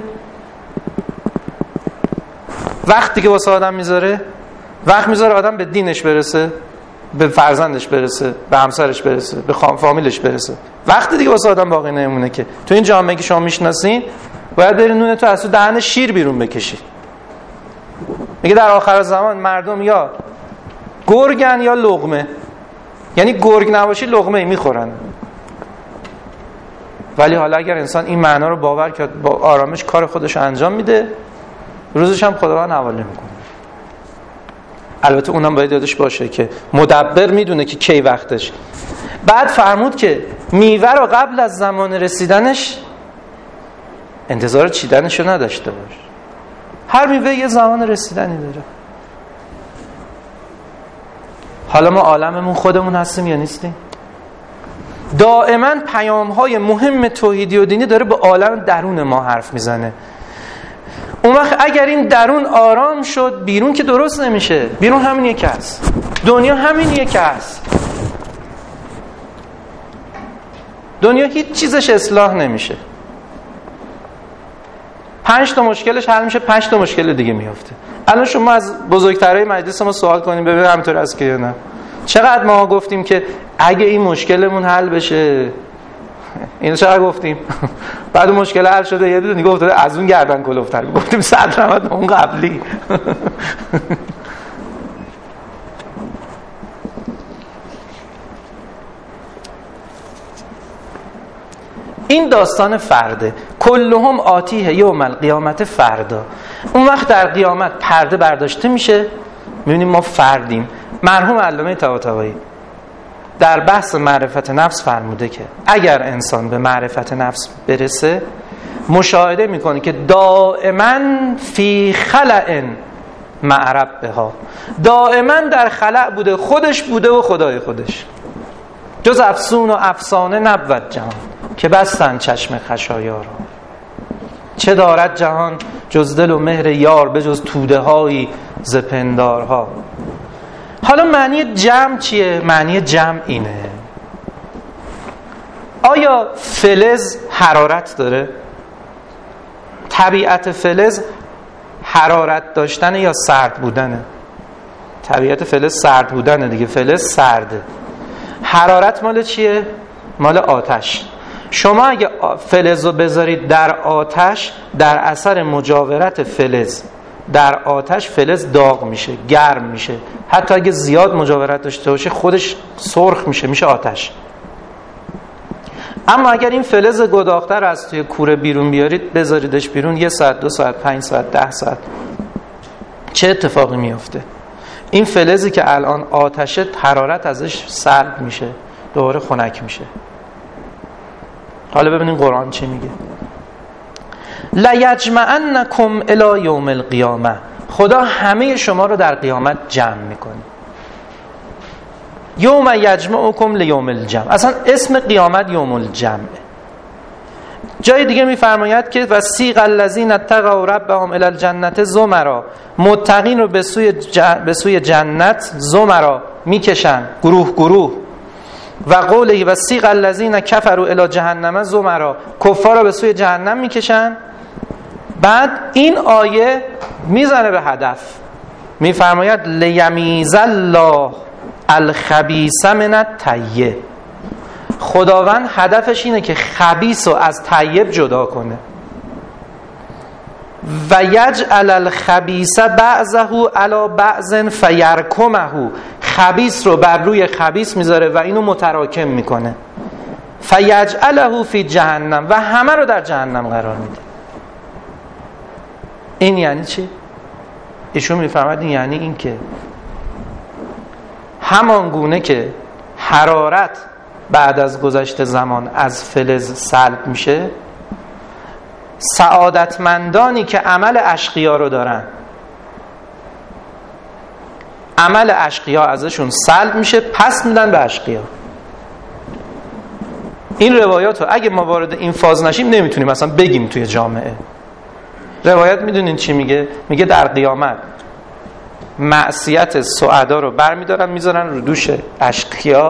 Speaker 1: وقتی که واسه آدم میذاره، وقت میذاره آدم به دینش برسه، به فرزندش برسه، به همسرش برسه، به فامیلش برسه. وقتی دیگه واسه آدم باقی نمیمونه. که تو این جامعه که شما میشناسین، باید بری نون تو از تو دهن شیر بیرون بکشی. میگه در آخر زمان مردم یا گرگن یا لقمه، یعنی گرگ نباشی لقمه میخورن. ولی حالا اگر انسان این معنا رو باور کرد، با آرامش کار خودش انجام میده، روزش هم خداوند حواله میکنه. البته اونم باید یادش باشه که مدبر میدونه که کی وقتش. بعد فرمود که میوه رو قبل از زمان رسیدنش انتظار چیدنش رو نداشته باش. هر میوه یه زمان رسیدنی داره. حالا ما عالممون خودمون هستیم یا نیستیم؟ دائما پیام‌های مهم توحیدی و دینی داره به عالم درون ما حرف میزنه. اون وقت اگر این درون آرام شد، بیرون که درست نمیشه. بیرون همین یکی هست، دنیا همین یکی هست. دنیا هیچ چیزش اصلاح نمیشه. 5 تا مشکلش حل میشه، 5 تا مشکل دیگه میفته. الان شما از بزرگترهای مجلس ما سوال کنیم ببینید همینطور است که یا نه. چقدر ما گفتیم که اگه این مشکلمون حل بشه، اینو چقدر گفتیم. بعد مشکل حل شده یه دیگه افتاده از اون گردن کلفتر، گفتیم 100 رحمت اون قبلی. این داستان فرده. کلهم آتیه یوم القیامت فردا. اون وقت در قیامت پرده برداشته میشه، میبینیم ما فردیم. مرحوم علامه طباطبایی در بحث معرفت نفس فرموده که اگر انسان به معرفت نفس برسه، مشاهده میکنه که دائما فی خلأ مع ربها، دائما در خلأ بوده، خودش بوده و خدای خودش. جز افسون و افسانه نبود جهان، که بستن چشم خشایا را. چه دارد جهان جز دل و مهر یار، به جز توده هایی ز پندارها. حالا معنی جمع چیه؟ معنی جمع اینه: آیا فلز حرارت داره؟ طبیعت فلز حرارت داشتنه یا سرد بودنه؟ طبیعت فلز سرد بودنه دیگه، فلز سرده. حرارت مال چیه؟ مال آتش. شما اگه فلز رو بذارید در آتش، در اثر مجاورت فلز در آتش، فلز داغ میشه، گرم میشه. حتی اگه زیاد مجاورت داشته باشه خودش سرخ میشه، میشه آتش. اما اگر این فلز گداخته رو از توی کوره بیرون بیارید، بذاریدش بیرون 1 ساعت، 2 ساعت، 5 ساعت، 10 ساعت، چه اتفاقی میفته؟ این فلزی که الان آتشه، حرارت ازش سرد میشه، دوباره خنک میشه. حالا ببینید قرآن چی میگه: لیجمعنکم الی یوم القیامه. خدا همه شما رو در قیامت جمع میکنه. یوم یجمعکم لیوم الجمع. اصلا اسم قیامت یوم الجمع. جای دیگه میفرماید که وسیق الذین اتقوا ربهم الی الجنه زمرا. متقین رو به سوی جنت زمرا میکشن، گروه گروه. و قوله وسیق الذین کفروا الی جهنم زمرا. کفار رو به سوی جهنم میکشن. بعد این آیه میزنه به هدف، میفرماید لیمیز الله الخبیث من الطیب. خداوند هدفش اینه که خبیث رو از طیب جدا کنه. و یجعل الخبیث بعضه علی بعض فیرکمه. خبیث رو بر روی خبیث میذاره و اینو متراکم میکنه. فیجعله فی جهنم. و همه رو در جهنم قرار میده. این یعنی چی؟ ایشون میفرماید این یعنی این که همان گونه که حرارت بعد از گذشت زمان از فلز سلب میشه، سعادتمندانی که عمل اشقیا رو دارن، عمل اشقیا ازشون سلب میشه، پس میدن به اشقیا. این روایات رو اگه ما وارد این فاز نشیم نمیتونیم اصلا بگیم توی جامعه. روایت میدونین چی میگه؟ میگه در قیامت معصیت سعدا رو برمیدارن میذارن رو دوش اشقیا،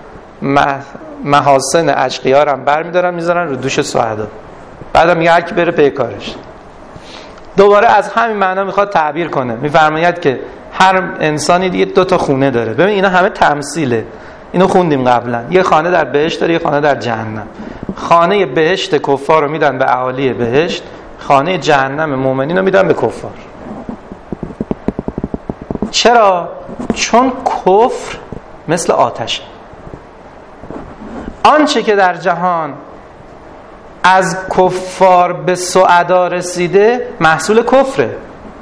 Speaker 1: محاسن اشقیا رو هم برمیدارن میذارن رو دوش سعدا. بعدم میگه هر کی بره پی کارش. دوباره از همین معنا میخواد تعبیر کنه. میفرماید که هر انسانی دیگه 2 تا خونه داره. ببین اینا همه تمثیله. اینو خوندیم قبلا. یه خانه در بهشت داره، یه خانه در جهنم. خانه بهشت کفار رو میدن به اهالی بهشت، خانه جهنم مؤمنین رو میدن به کفار. چرا؟ چون کفر مثل آتشه. آنچه که در جهان از کفار به سعدا رسیده محصول کفره.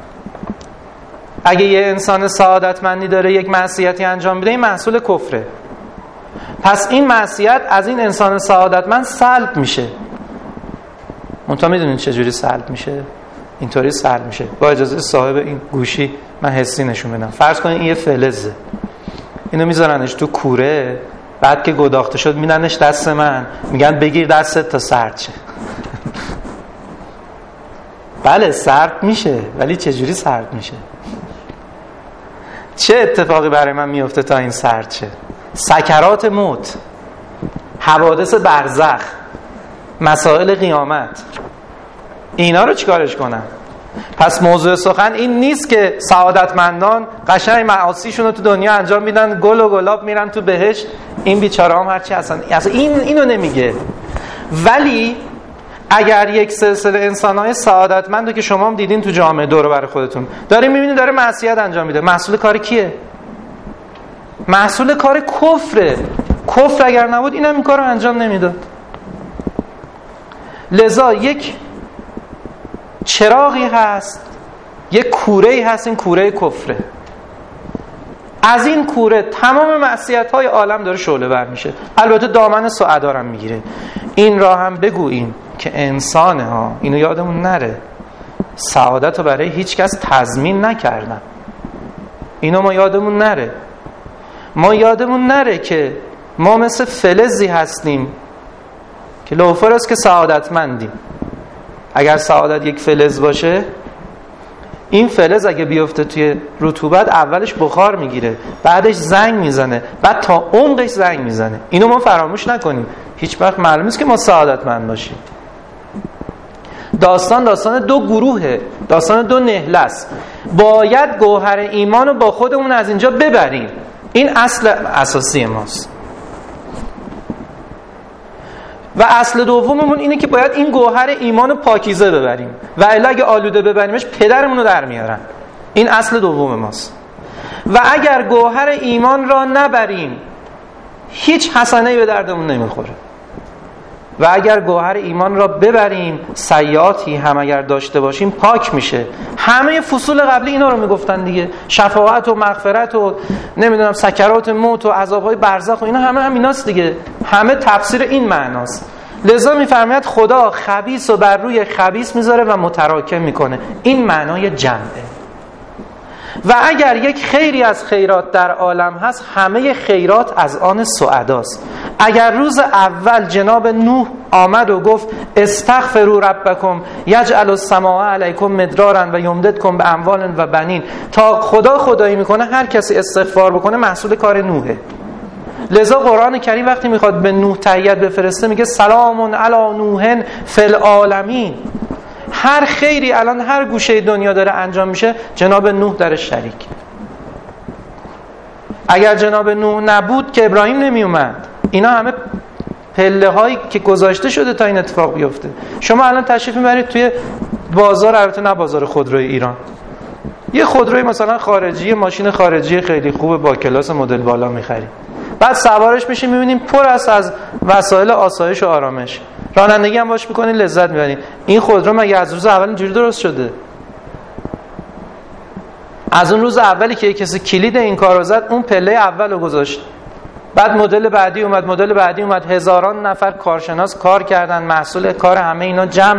Speaker 1: اگه یه انسان سعادتمندی داره یک معصیتی انجام میده، این محصول کفره. پس این معصیت از این انسان سعادتمند سلب میشه. منتها میدونین چجوری سلب میشه؟ اینطوری سلب میشه. با اجازه صاحب این گوشی من حسی نشون بدم. فرض کنین این یه فلزه، اینو میذارنش تو کوره، بعد که گداخته شد میدنش دست من، میگن بگیر دستت تا سرد شه. بله سرد میشه، ولی چجوری سرد میشه؟ چه اتفاقی برای من میفته تا این سرد شه؟ سکرات موت، حوادث برزخ، مسائل قیامت، اینا رو چیکارش کنم؟ پس موضوع سخن این نیست که سعادتمندان قشنگ معاصیشون رو تو دنیا انجام میدن، گل و گلاب میرن تو بهشت، این بیچاره هم هرچی هستن. اصلا اینو نمیگه. ولی اگر یک سلسله انسان‌های سعادتمندو که شما هم دیدین تو جامعه دور و بر خودتون دارین میبینین داره معصیت انجام میده، محصول کار کیه؟ محصول کار کفره. کفر اگر نبود اینم این کارو انجام نمیداد. لذا یک چراغی هست، یک کوره‌ای هست، این کوره کفره. از این کوره تمام معصیت‌های عالم داره شعله ور میشه. البته دامن سعدا هم میگیره. این را هم بگوییم که انسانه ها، اینو یادمون نره، سعادت رو برای هیچ کس تضمین نکردن. اینو ما یادمون نره. ما یادمون نره که ما مثل فلزی هستیم که لوفر است که سعادتمندیم. اگر سعادت یک فلز باشه، این فلز اگه بیفته توی رطوبت اولش بخار میگیره، بعدش زنگ میزنه، بعد تا عمقش زنگ میزنه. اینو ما فراموش نکنیم. هیچ وقت معلوم نیست که ما سعادتمند باشیم. داستان دو گروهه، داستان دو نهله است. باید گوهر ایمان رو با خودمون از اینجا ببریم. این اصل اساسی ماست. و اصل دوممون اینه که باید این گوهر ایمان رو پاکیزه ببریم، و الا اگه آلوده ببریمش پدرمون رو در میارن. این اصل دوم ماست. و اگر گوهر ایمان را نبریم، هیچ حسنه‌ای به دردمون نمیخوره. و اگر گوهر ایمان را ببریم، سیئاتی هم اگر داشته باشیم پاک میشه. همه فصول قبلی اینا رو میگفتن دیگه، شفاعت و مغفرت و نمیدونم سکرات موت و عذابهای برزخ و اینا همه همیناست دیگه. همه تفسیر این معناست. لذا میفرماید خدا خبیث و بر روی خبیث میذاره و متراکم میکنه. این معنای جمعه. و اگر یک خیری از خیرات در عالم هست، همه خیرات از آن سعداست. اگر روز اول جناب نوح آمد و گفت استغفروا ربکم یجعل السماء علیکم مدرارا و یمددکم به اموال و بنین، تا خدا خدایی میکنه، هر کسی استغفار بکنه محصول کار نوحه. لذا قرآن کریم وقتی میخواد به نوح تحیت بفرسته میگه سلام علی نوح فی العالمین. هر خیری الان هر گوشه دنیا داره انجام میشه، جناب نوح درش شریک. اگر جناب نوح نبود که ابراهیم نمی اومد. اینا همه پله هایی که گذاشته شده تا این اتفاق بیفته. شما الان تشریف میبرید توی بازار، البته نه بازار خودروی ایران، یه خودروی مثلا خارجی، ماشین خارجی خیلی خوب با کلاس مدل بالا میخرید، بعد سوارش میشین میبینیم پر است از وسایل آسایش و آرامش، رانندگی هم باش میکنین، لذت میبرین. این خودرو مگه از روز اول اینجوری درست شده؟ از اون روز اولی که کسی کلید این کارو زد، اون پله اولو گذاشت، بعد مدل بعدی اومد، هزاران نفر کارشناس کار کردن، محصول کار همه اینا جمع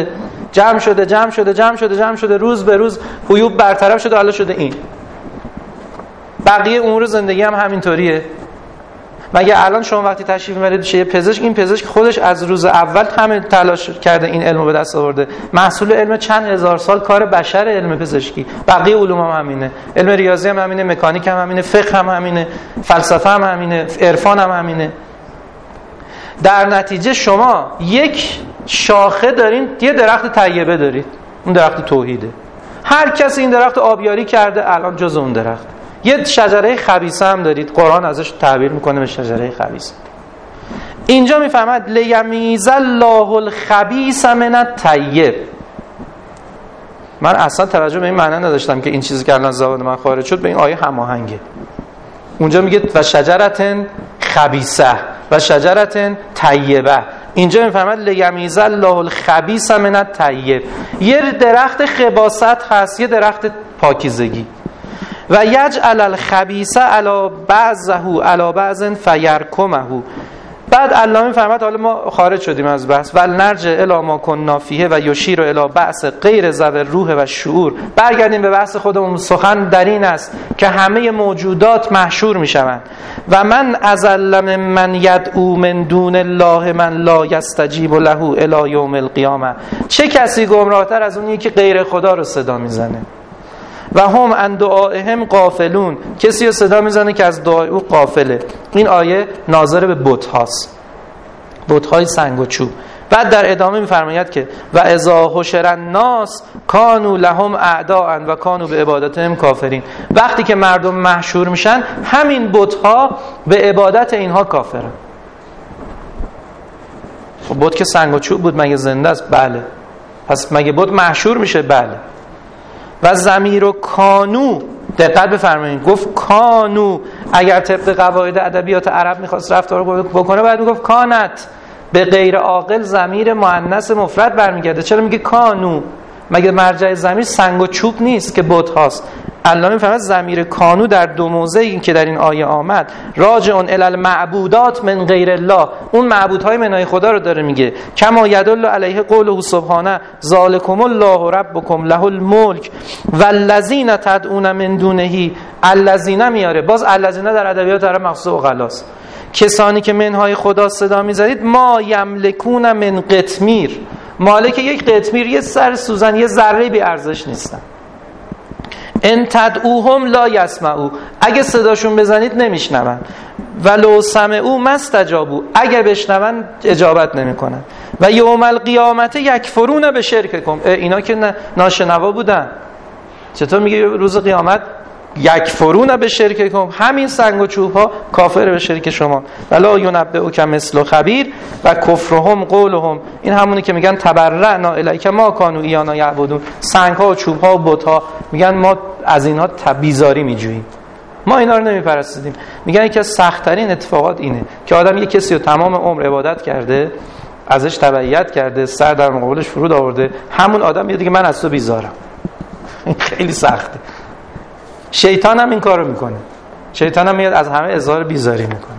Speaker 1: شده، روز به روز عیوب برطرف شده، حالا شده این. بقیه امور زندگی هم همینطوریه. مگه الان شما وقتی تشریف میبرید چه پزشک، این پزشک خودش از روز اول همه تلاش کرده این علمو به دست آورده، محصول علم چند هزار سال کار بشر علم پزشکی. بقیه علوم هم همینه، علم ریاضی هم همینه، مکانیک هم همینه، فقه هم همینه، فلسفه هم همینه، عرفان هم همینه. در نتیجه شما یک شاخه دارین، یه درخت طیبه دارید، اون درخت توحیده. هر کسی این درخت آبیاری کرده الان جز اون درخت. یه شجره خبیثه هم دارید، قرآن ازش تعبیر میکنه به شجره خبیث. اینجا میفهمد لیمیز الله الخبیث من الطیب. من اصلا توجه به این معنی نداشتم که این چیزی که الان زبان من خارج شد به این آیه هماهنگه. اونجا میگه و شجرتن خبیثه و شجرتن طیبه، اینجا میفرماد لیمیز الله الخبیث من الطیب. یه درخت خباثت هست، یه درخت پاکیزگی. و یجعل الخبیث علی بعضه علی بعض فیرکمه. بعد علامه میفرماد حالا ما خارج شدیم از بحث، ولنرجع الی ما کنا فیه و یشیر الی بحث غیر ذوی الروح و شعور. برگردیم به بحث خودمون. سخن در این است که همه موجودات محشور میشوند. و من اضل من یدعو من دون الله من لا یستجیب له الی یوم القیامه. چه کسی گمراهتر از اونیه که غیر خدا رو صدا میزنه؟ و هم عن دعائهم غافلون، کسی رو صدا میزنه که از دعای او غافله. این آیه ناظر به بت هاست، بت های سنگ و چوب. بعد در ادامه میفرماید که و اذا حشر الناس کانوا لهم اعداء و کانوا به عبادتهم کافرین. وقتی که مردم محشور میشن همین بت ها به عبادت اینها کافرن. خب بت که سنگ و چوب بود، مگه زنده است؟ بله. پس مگه بت محشور میشه؟ بله. و ضمیر و کانو، دقت بفرمایید، گفت کانو. اگر طبق قواعد ادبیات عرب میخواست رفتار بکنه باید میگفت کانت. به غیر عاقل ضمیر مؤنث مفرد برمیگرده. چرا میگه کانو؟ مگه مرجع ضمیر سنگ و چوب نیست که بت هاست؟ علامه میفهمد ضمیر کانو در دو موضعی که در این آیه آمد راجع الی المعبودات من غیر الله، اون معبودهای منهای خدا رو داره میگه. کما یدل علیه قوله سبحانه ذالکم الله ربکم له الملک والذین تدعون من دونه. الذین میاره، باز الذین در ادبیات عرب مخصوص عقلاست. کسانی که منهای خدا صدا میزنید ما یملکون من قطمیر، مالک یک قطمیر، یه سر سوزن، یه ذره بی ارزش نیستن. ان تدعوهم لا یسمعوا، اگه صداشون بزنید نمیشنون. ولو سمعوا ما استجابوا، اگه بشنون اجابت نمیکنن. و یوم القیامت یکفرون بشرککم، اینا که ناشنوا بودن، چطور میگه روز قیامت یکفرون بشرککم؟ همین سنگ و چوب ها کافر به شرک شما. ولا ینبئک مثل خبیر. و کفرهم قولهم، این همونی که میگن تبرأنا الیک ما کانوا ایانا یعبدون. سنگ ها و چوب ها و بت ها میگن ما از اینها بیزاری میجوییم، ما اینا رو نمیپرستیدیم. میگن یکی از سخت‌ترین اتفاقات اینه که آدم یک کسی رو تمام عمر عبادت کرده، ازش تبعیت کرده، سر در مقابلش فرود آورده، همون آدم میگه دیگه من از تو بیزارم. خیلی سخته. شیطان هم این کارو میکنه. شیطان هم میاد از همه اظهار بیزاری میکنه.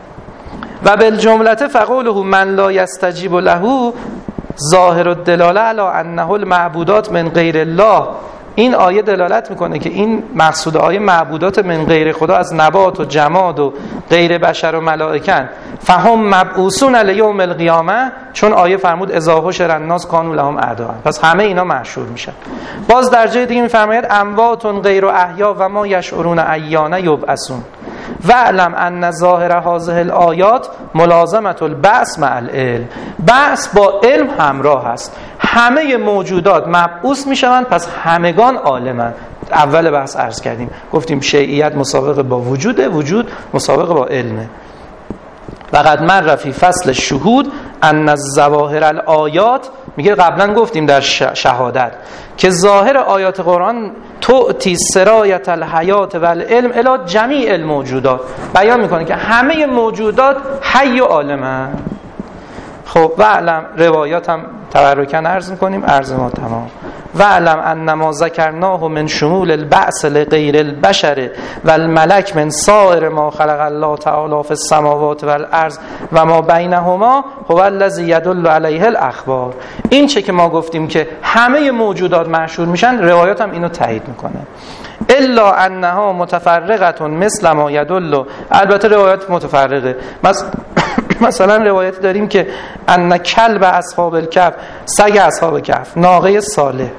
Speaker 1: و بالجمله فقوله من لا یستجیب له ظاهر الدلاله علی انه المعبودات من غیر الله. این آیه دلالت میکنه که این مقصود آیه معبودات من غیر خدا از نبات و جماد و غیر بشر و ملائکن. فهم مبعوثون لیوم القیامه، چون آیه فرمود اذا حشر الناس کانوا لهم اعداء، پس همه اینا محشور میشن. باز در جای دیگه میفرماید اموات غیر احیا و ما یشعرون ایان یبعثون. واعلم ان ظاهر هذه الآیات ملازمه البعث مع العلم، بعث با علم همراه است. همه موجودات مبعوث میشوند، پس همگان عالمند. اول بحث عرض کردیم، گفتیم شیعیت مسابقه با وجوده، وجود مسابقه با علمه. وقد مر فی فصل الشهود ان الظواهر الآیات، میگه قبلا گفتیم در شهادت که ظاهر آیات قرآن تؤتی سرایت الحیات و العلم الی جمیع الموجودات، بیان میکنه که همه موجودات حی و عالمن. خب و علم روایات هم تبرکاً عرض میکنیم، عرض ما تمام. و علم ان ما ذکرناه من شمول البعث لغیر البشر و الملک من سائر ما خلق الله تعالی فی السماوات و الارض و ما بینهما هو الذی یدل علیه الاخبار. این چه که ما گفتیم که همه موجودات محشور میشن، روایات هم اینو تایید میکنه. الا انها متفرقه مثل ما یدل، البته روایات متفرقه. مثلا روایت داریم که ان کلب اصحاب الکهف، سگ اصحاب کهف، ناقه صالح،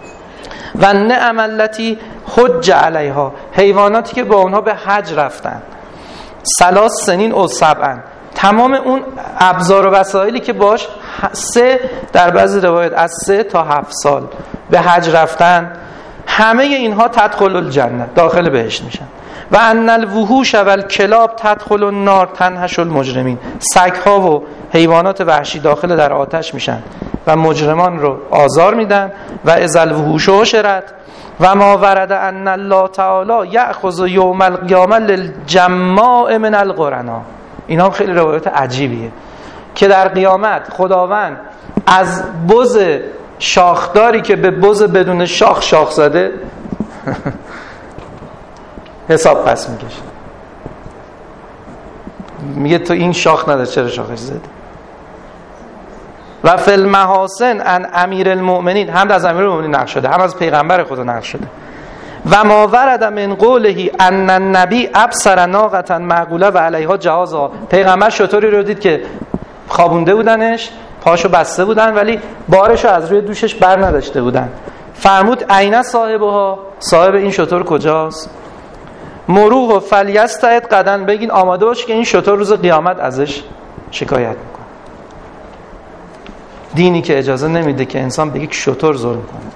Speaker 1: و نعم التی حج علیها، حیواناتی که با اونها به حج رفتن، 3 سنین او 7، تمام اون ابزار و وسایلی که باش 3 در بعضی روایت از 3 تا 7 سال به حج رفتن، همه اینها تدخل الجنه، داخل بهشت میشن. و ان الوحوش و الکلاب تدخل النار تنهش المجرمین، سگ‌ها و حیوانات وحشی داخل در آتش میشن و مجرمان رو آزار میدن. و اذل وحوش حشرت و ما ورد ان الله تعالی یأخذ یوم القیامه للجماع من القرنا. اینا خیلی روایت عجیبیه که در قیامت خداوند از بز شاخداری که به بز بدون شاخ زده حساب پس میکشه. میگه تو این شاخ نداره، چرا شاخش زدی؟ و فی المحاسن ان امیر المؤمنین، هم از امیر المؤمنین نقل شده، هم از پیغمبر خدا نقل شده. و ما ورد من قوله ان النبی ابصر ناقه معقوله و علیها جهازها. پیغمبر شطوری رو دید که خوابونده بودنش، پاشو بسته بودن ولی بارشو از روی دوشش بر نداشته بودن. فرمود عین صاحبها، صاحب این شطور کجاست؟ مروح و فلیستعد قدن، بگین آماده باش که این شطور روز قیامت ازش شکایت میکنه. دینی که اجازه نمیده که انسان به یک شطور ظلم کنه.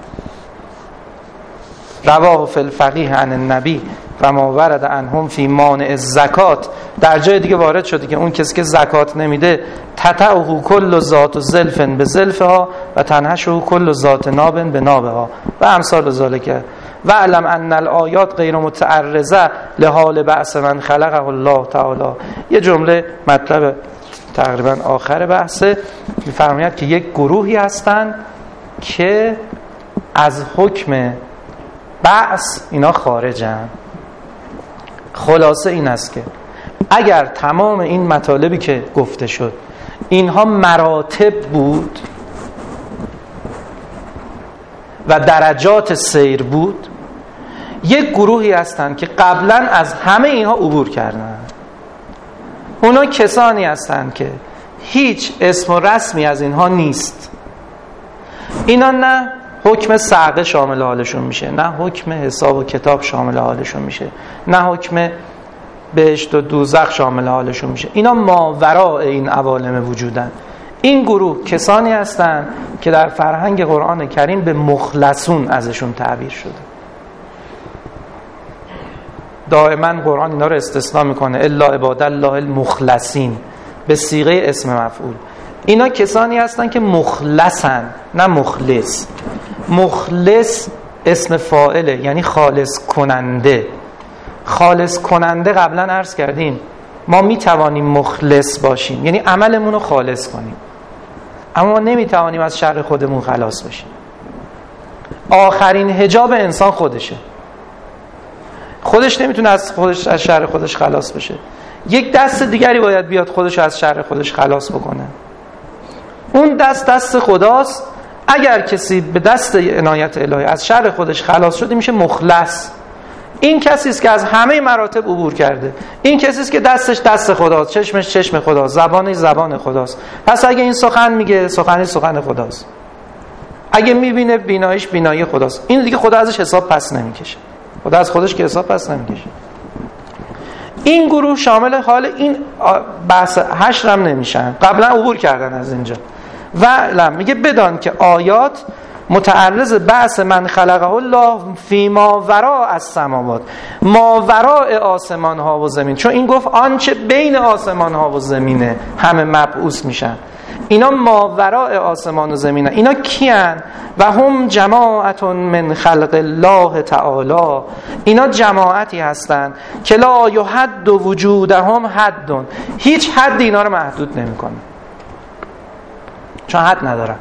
Speaker 1: رواه فی الفقیه عن النبی و ما ورد عنهم فی مانع الزکات. در جای دیگه وارد شده که اون کسی که زکات نمیده تتعه کل ذات زلف به زلفها و تنحشه کل ذات ناب به نابها و امثال ذالک. و علم ان الآیات غیر متعرضه لحال بعث من خلقه الله تعالی. یه جمله مطلب تقریبا آخر بحثه، می‌فرماید که یک گروهی هستن که از حکم بعث اینا خارجن. خلاصه این است که اگر تمام این مطالبی که گفته شد اینها مراتب بود و درجات سیر بود، یک گروهی هستن که قبلا از همه اینها عبور کردن. اونا کسانی هستن که هیچ اسم و رسمی از اینها نیست. اینا نه حکم صعقه شامل حالشون میشه، نه حکم حساب و کتاب شامل حالشون میشه، نه حکم بهشت و دوزخ شامل حالشون میشه. اینا ماوراء این عوالم وجودن. این گروه کسانی هستن که در فرهنگ قرآن کریم به مخلصون ازشون تعبیر شده. دائما قرآن اینا رو استثناء میکنه، الا عباد الله المخلصین، به صیغه اسم مفعول. اینا کسانی هستن که مخلصن، نه مخلص. مخلص اسم فاعله، یعنی خالص کننده. خالص کننده قبلا عرض کردیم ما میتوانیم مخلص باشیم، یعنی عملمون رو خالص کنیم، اما ما نمیتوانیم از شر خودمون خلاص بشیم. آخرین حجاب انسان خودش نمیتونه از شر خودش خلاص بشه. یک دست دیگری باید بیاد خودش از شر خودش خلاص بکنه. اون دست خداست. اگر کسی به دست عنایت الهی از شر خودش خلاص شده میشه مخلص. این کسی است که از همه مراتب عبور کرده. این کسی است که دستش دست خداست، چشمش چشم خداست، زبانش زبان خداست. پس اگه این سخن میگه سخن خداست، اگه میبینه بینایش بینایی خداست. این دیگه خدا ازش حساب پس نمیکشه. خدا از خودش که حساب پس نمیکشه. این گروه شامل حال این بحث حشر هم نمیشن، قبلا عبور کردن از اینجا. و میگه بدان که آیات متعرض بعث من خلقه الله فی ما وراء السماوات، ما وراء آسمان ها و زمین، چون این گفت آنچه بین آسمان ها و زمینه همه مبعوث میشن. اینا ما وراء آسمان و زمینه. اینا کیان؟ و هم جماعت من خلق الله تعالی. اینا جماعتی هستند که لا یحد وجودهم حد، هیچ حدی اینا رو محدود نمیکنه، چون حد ندارن.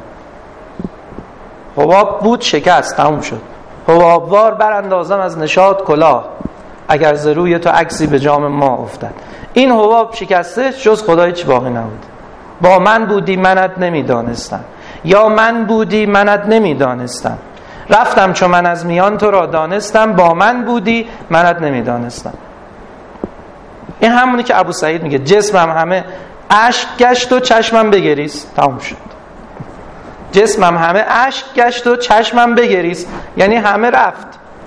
Speaker 1: حباب بود شکست، تموم شد. حبابوار براندازم از نشاط کلاه، اگر ز روی تو عکسی به جام ما افتد. این حباب شکسته، جز خدا هیچ باقی نبود. با من بودی منت نمیدانستم، یا من بودی منت نمیدانستم، رفتم چون من از میان تو را دانستم، با من بودی منت نمیدانستم. این همونی که ابو سعید میگه جسمم همه اشک گشت و چشمم بگریست، تموم شد. جسمم همه اشک گشت و چشمم بگریست، یعنی همه رفت.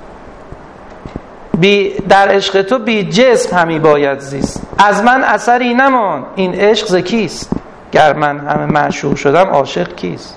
Speaker 1: در عشق تو بی جسم همی باید زیست، از من اثری نمان این عشق ز کیست، گر من همه معشوق شدم عاشق کیست.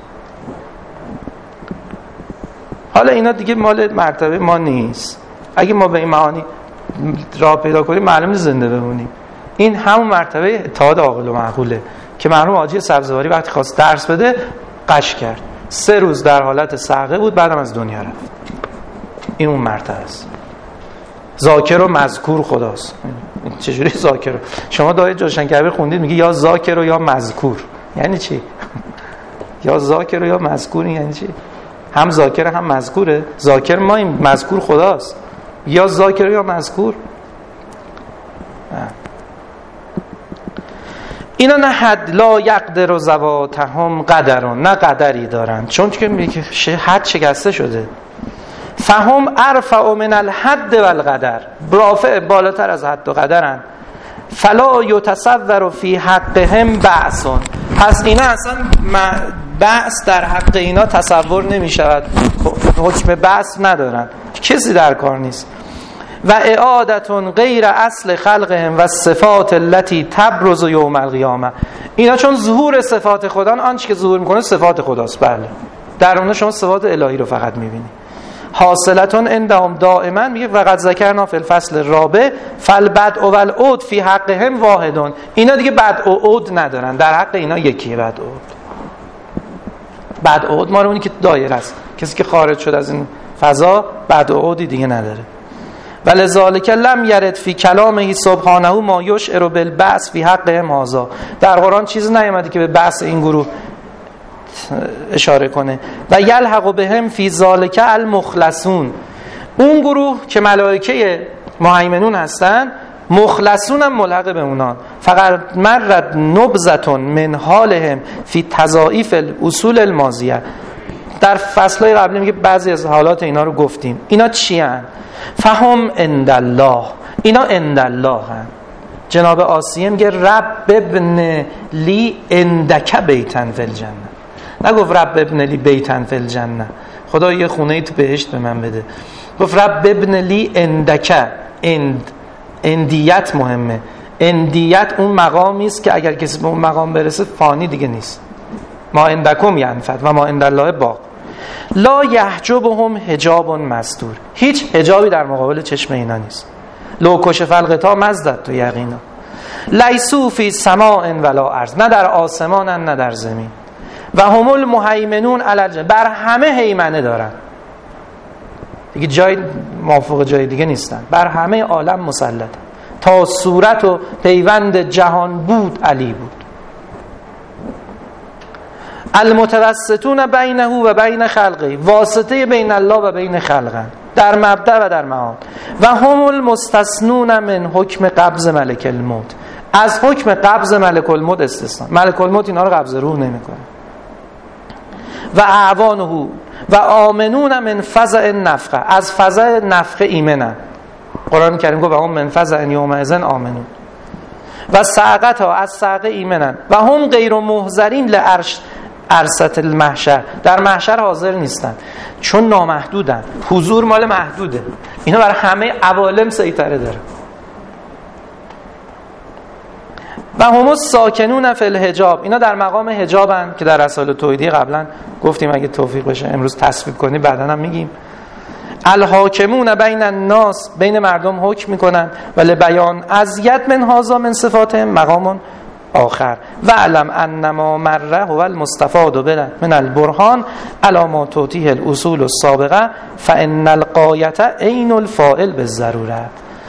Speaker 1: حالا اینا دیگه مال مرتبه ما نیست. اگه ما به این معانی راه پیدا کنیم معلومه زنده بمونیم. این همون مرتبه اتحاد عاقل و معقوله که مرحوم حاجی سبزواری وقتی خواست درس بده قش کرد، 3 روز در حالت صعقه بود، بعدم از دنیا رفت. این اون مرتبه است. ذاکر و مذکور خداست. چجوری ذاکر؟ شما دعای جوشنکبیر خوندید میگه یا ذاکر و یا مذکور، یعنی چی؟ یا ذاکر و یا مذکور یعنی چی؟ هم ذاکر هم مذکوره؟ ذاکر ما، این مذکور خداست. یا ذاکر و یا مذکور. اینا نه حد لا یقدر ذواتهم قدرون، نه قدری دارن، چون که حد شکسته شده. فهم ارفع من الحد والقدر، رافع بالاتر از حد و قدرن. فلا یتصور فی حقهم بعثون، پس اینا اصلا بعث در حق اینا تصور نمی شود، حکم بعث ندارن، کسی در کار نیست. و اعادتون غیر اصل خلقهم و صفات التي تبرز یوم القیامه، اینا چون ظهور صفات خدان، آنچه که ظهور میکنه صفات خداست، بله، در اون شما صفات الهی رو فقط میبینی. حاصلتون عندهم دائما، میگه وقد ذکرنا فی الفصل الرابع فالبدء والعود فی حقهم واحدون، اینا دیگه بدء و عود ندارن، در حق اینا یکیه بدء و عود. بدء و عود ما رو اونی که دایره است، کسی که خارج شد از این فضا بدء و عودی دیگه نداره. ولذالک لم یرد فی کلامه سبحانه ما یشعر بالبعث فی حقهم هذا، در قرآن چیزی نیامده که به بعث این گروه اشاره کنه. و یلحق بهم فی ذالک المخلصون، اون گروه که ملائکه مهیمنون هستن، مخلصون هم ملحق به اونان. فقط مرت نبذتون من حالهم فی تضاعیف الاصول الماضیه، در فصلهای قبلی میگه بعضی از حالات اینا رو گفتیم. اینا چی هن؟ فهم عند الله، اینا عند الله هن. جناب آسیه میگه رب ابن لی عندک بیتن فی الجنه، نگفت رب ابن لی بیتن فی الجنه، خدا یه خونه ای تو بهشت به من بده، گفت رب ابن لی عندک. اندیت مهمه. اندیت اون مقامی است که اگر کسی به اون مقام برسه فانی دیگه نیست. ما عندکم ینفد و ما عند الله باق. لا یحجبهم حجاب مستور، هیچ حجابی در مقابل چشم اینا نیست. لو کشف الغطا مزدت تو یقینا. لیسوا فی سماء ولا ارض، نه در آسمان نه در زمین. و هم المهیمنون علی الجميع، بر همه هیمنه دارن دیگه، جای موافق جای دیگه نیستن، بر همه عالم مسلط. تا صورت و پیوند جهان بود علی بود. المتوسطون بینه و بین خلقه، واسطه بین الله و بین خلقن، در مبدأ و در معاد. و هم المستثنون من حکم قبض ملک الموت، از حکم قبض ملک الموت استثنا، ملک الموت اینا رو قبض روح نمیکنه. و اعوانه و آمنون من فزع النفخه، از فزع نفخه ایمنن. قرآن کریم گفت و هم من فزع یومئذ آمنون. و ساقطها، از ساقه ایمنن. و هم غیر محضرین عرصت المحشر، در محشر حاضر نیستن چون نامحدودن، حضور مال محدوده، اینا برای همه عوالم سیطره داره. و هم ساکنون فی الحجاب، اینا در مقام حجابن که در رسائل توحیدی قبلا گفتیم، اگه توفیق بشه امروز تصویب کنیم بعدا هم میگیم. الحاکمون بین الناس، بین مردم حکم میکنن. و لبیان ازید من هذا من صفاتهم مقام آخر. و علم انما مره هو المستفاد بنا من البرهان علی ما توتیه الاصول السابقه فان الغایه عین الفاعل بالضروره.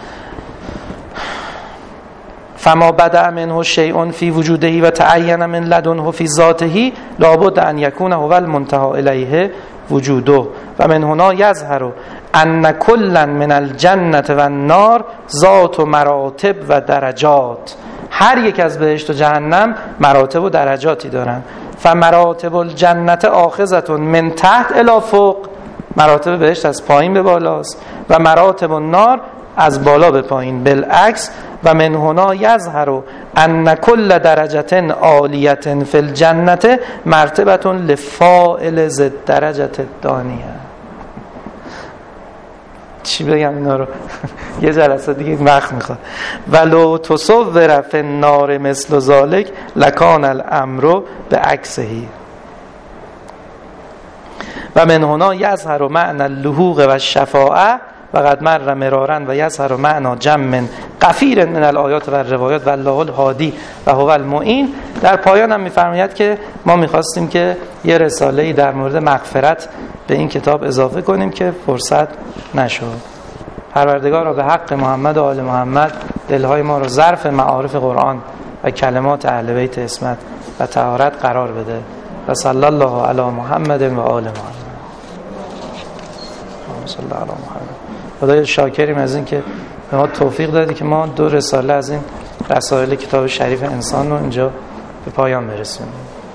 Speaker 1: فما بدأ منه شیء فی وجوده و تعین من لدنه فی ذاته لابد ان یکون هو المنتهى الیه وجوده. و من هنا یظهر ان کلا من الجنه و النار ذات و مراتب و درجات، هر یک از بهشت و جهنم مراتب و درجاتی دارن. فمراتب الجنه آخذة من تحت الی فوق، مراتب بهشت از پایین به بالاست، و مراتب النار از بالا به پایین بالعکس. و من هنا یظهر ان کل درجه عالیه فی الجنه مرتبه لفاعل ذی درجه الدانیه. چی بگم اینا رو؟ یه جلسه دیگه وقت میخواد. ولو تصور فی النار مثل ذلک لکان الامر بعکسه. و من هنا یظهر معنی اللحوق و الشفاعه و قد مر مرارا و یظهر معنا جم غفیر من الآیات و الروایات و الله الهادی و هو المعین. در پایان هم می‌فرماید که ما می‌خواستیم که یه رساله‌ای در مورد مغفرت به این کتاب اضافه کنیم که فرصت نشد. پروردگارا به حق محمد و آل محمد دلهای ما رو ظرف معارف قرآن و کلمات اهل بیت عصمت و طهارت قرار بده. و صلی الله علی محمد و آل محمد. صلی الله علی محمد. خدای شاکریم از این که به ما توفیق دادی که ما 2 رساله از این رسائل کتاب شریف انسان رو اینجا به پایان برسونیم.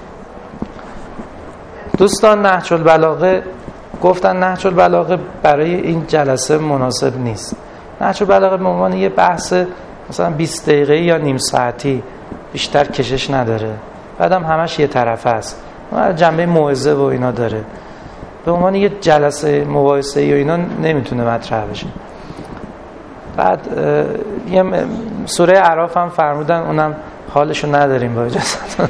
Speaker 1: دوستان نهج البلاغه گفتن نهج البلاغه برای این جلسه مناسب نیست. نهج البلاغه به عنوان یه بحث مثلا 20 دقیقه‌ای یا نیم ساعتی بیشتر کشش نداره. بعدم همش یه طرفه است. جنبه موعظه و اینا داره. به عنوان یه جلسه مباحثه‌ای و اینا نمیتونه مطرح بشه. بعد یه سوره اعراف هم فرمودن، اونم حالشو نداریم با اجازهتون.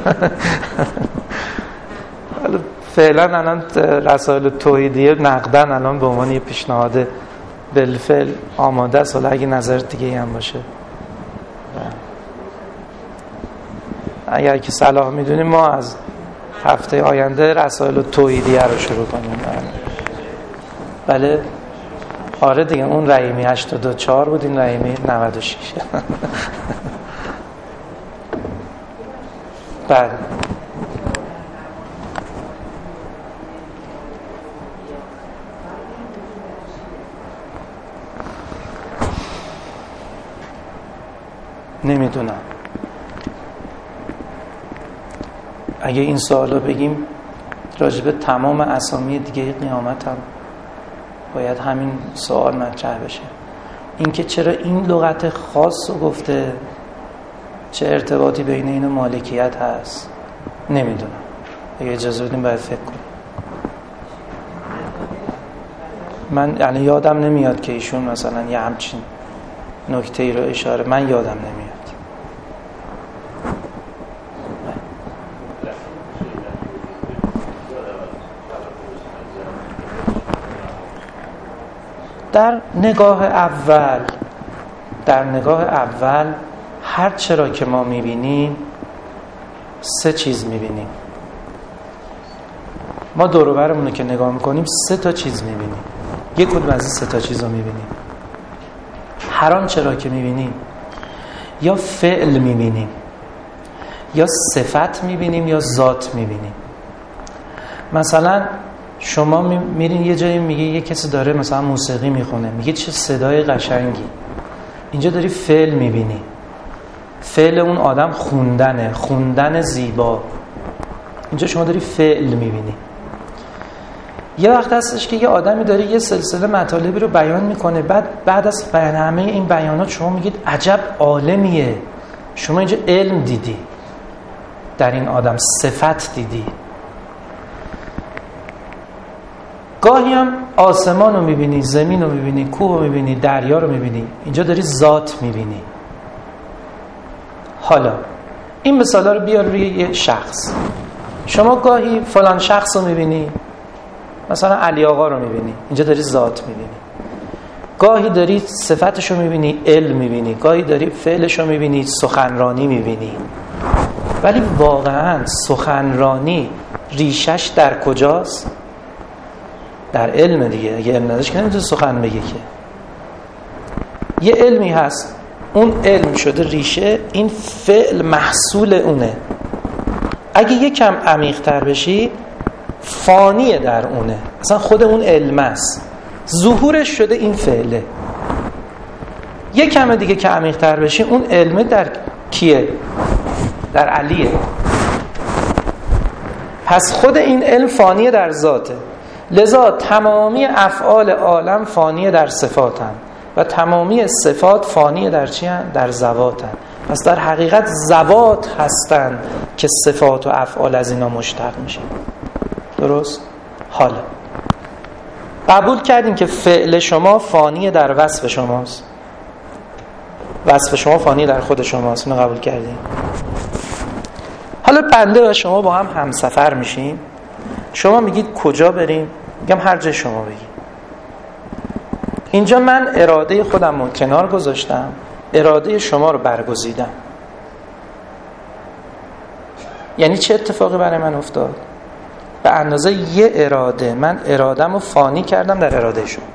Speaker 1: فعلا الان رسائل توحیدیه نقدن الان به عنوان یه پیشنهاد بالفعل آماده است. حالا اگه نظر دیگه هم باشه اگر که صلاح میدونیم ما از هفته آینده رسائل توحیدیه رو شروع کنیم. بله آره دیگه، اون رحیمی 84 بود، این رحیمی 96. بله نمیدونم. اگه این سوالو بگیم راجب تمام اسامی دیگه قیامت هم باید همین سوال مطرح بشه. اینکه چرا این لغت خاص رو گفته، چه ارتباطی بین این و مالکیت هست، نمیدونم. اگه اجازه بدیم باید فکر کنم. من یعنی یادم نمیاد که ایشون مثلا یه همچین نکته ای رو اشاره، من یادم نمیاد. در نگاه اول هر چرا که ما میبینیم 3 چیز میبینیم. ما دور و برمون رو که نگاه میکنیم 3 تا چیز میبینیم. یک کدوم از این 3 تا چیز رو میبینیم. هر آن چرا که میبینیم یا فعل میبینیم، یا صفت میبینیم، یا ذات میبینیم. مثلا شما میرین یه جایی میگه یه کسی داره مثلا موسیقی میخونه، میگه چه صدای قشنگی. اینجا داری فعل میبینی، فعل اون آدم خوندن زیبا. اینجا شما داری فعل میبینی. یه وقت هستش که یه آدمی داره یه سلسله مطالبی رو بیان میکنه، بعد از بیان همه این بیانات شما میگید عجب عالمیه. شما اینجا علم دیدی، در این آدم صفت دیدی. گاهی هم آسمان رو میبینی، زمین رو میبینی، کوه رو میبینی، دریا رو میبینی. اینجا داری ذات میبینی. حالا این مثالا رو بیار روی یه شخص. شما گاهی فلان شخص رو میبینی، مثلا علی آقا رو میبینی، اینجا داری ذات میبینی. گاهی داری صفتش رو میبینی، علم میبینی. گاهی داری فعلش رو میبینی، سخنرانی میبینی. ولی واقعا سخنرانی ریشش در کجاست؟ در علم دیگه. اگه علم نداشت که نمیتونه سخن بگه که. یه علمی هست، اون علم شده ریشه، این فعل محصول اونه. اگه یکم عمیق‌تر بشی فانیه در اونه، اصلا خود اون علم است، ظهورش شده این فعله. یکم دیگه که عمیق‌تر بشی اون علم در کیه؟ در علیه. پس خود این علم فانیه در ذاته. لذا تمامی افعال عالم فانیه در صفاتن و تمامی صفات فانیه در چی هن؟ در ذواتن. پس در حقیقت ذوات هستن که صفات و افعال از اینا مشتق میشه. درست؟ حالا قبول کردین که فعل شما فانیه در وصف شماست، وصف شما فانیه در خود شماست. اینو قبول کردین؟ حالا بنده و شما با هم همسفر میشیم. شما میگید کجا بریم؟ میگم هر جای شما بگید. اینجا من اراده خودم رو کنار گذاشتم، اراده شما رو برگزیدم. یعنی چه اتفاقی برای من افتاد؟ به اندازه یه اراده من ارادم رو فانی کردم در اراده شما.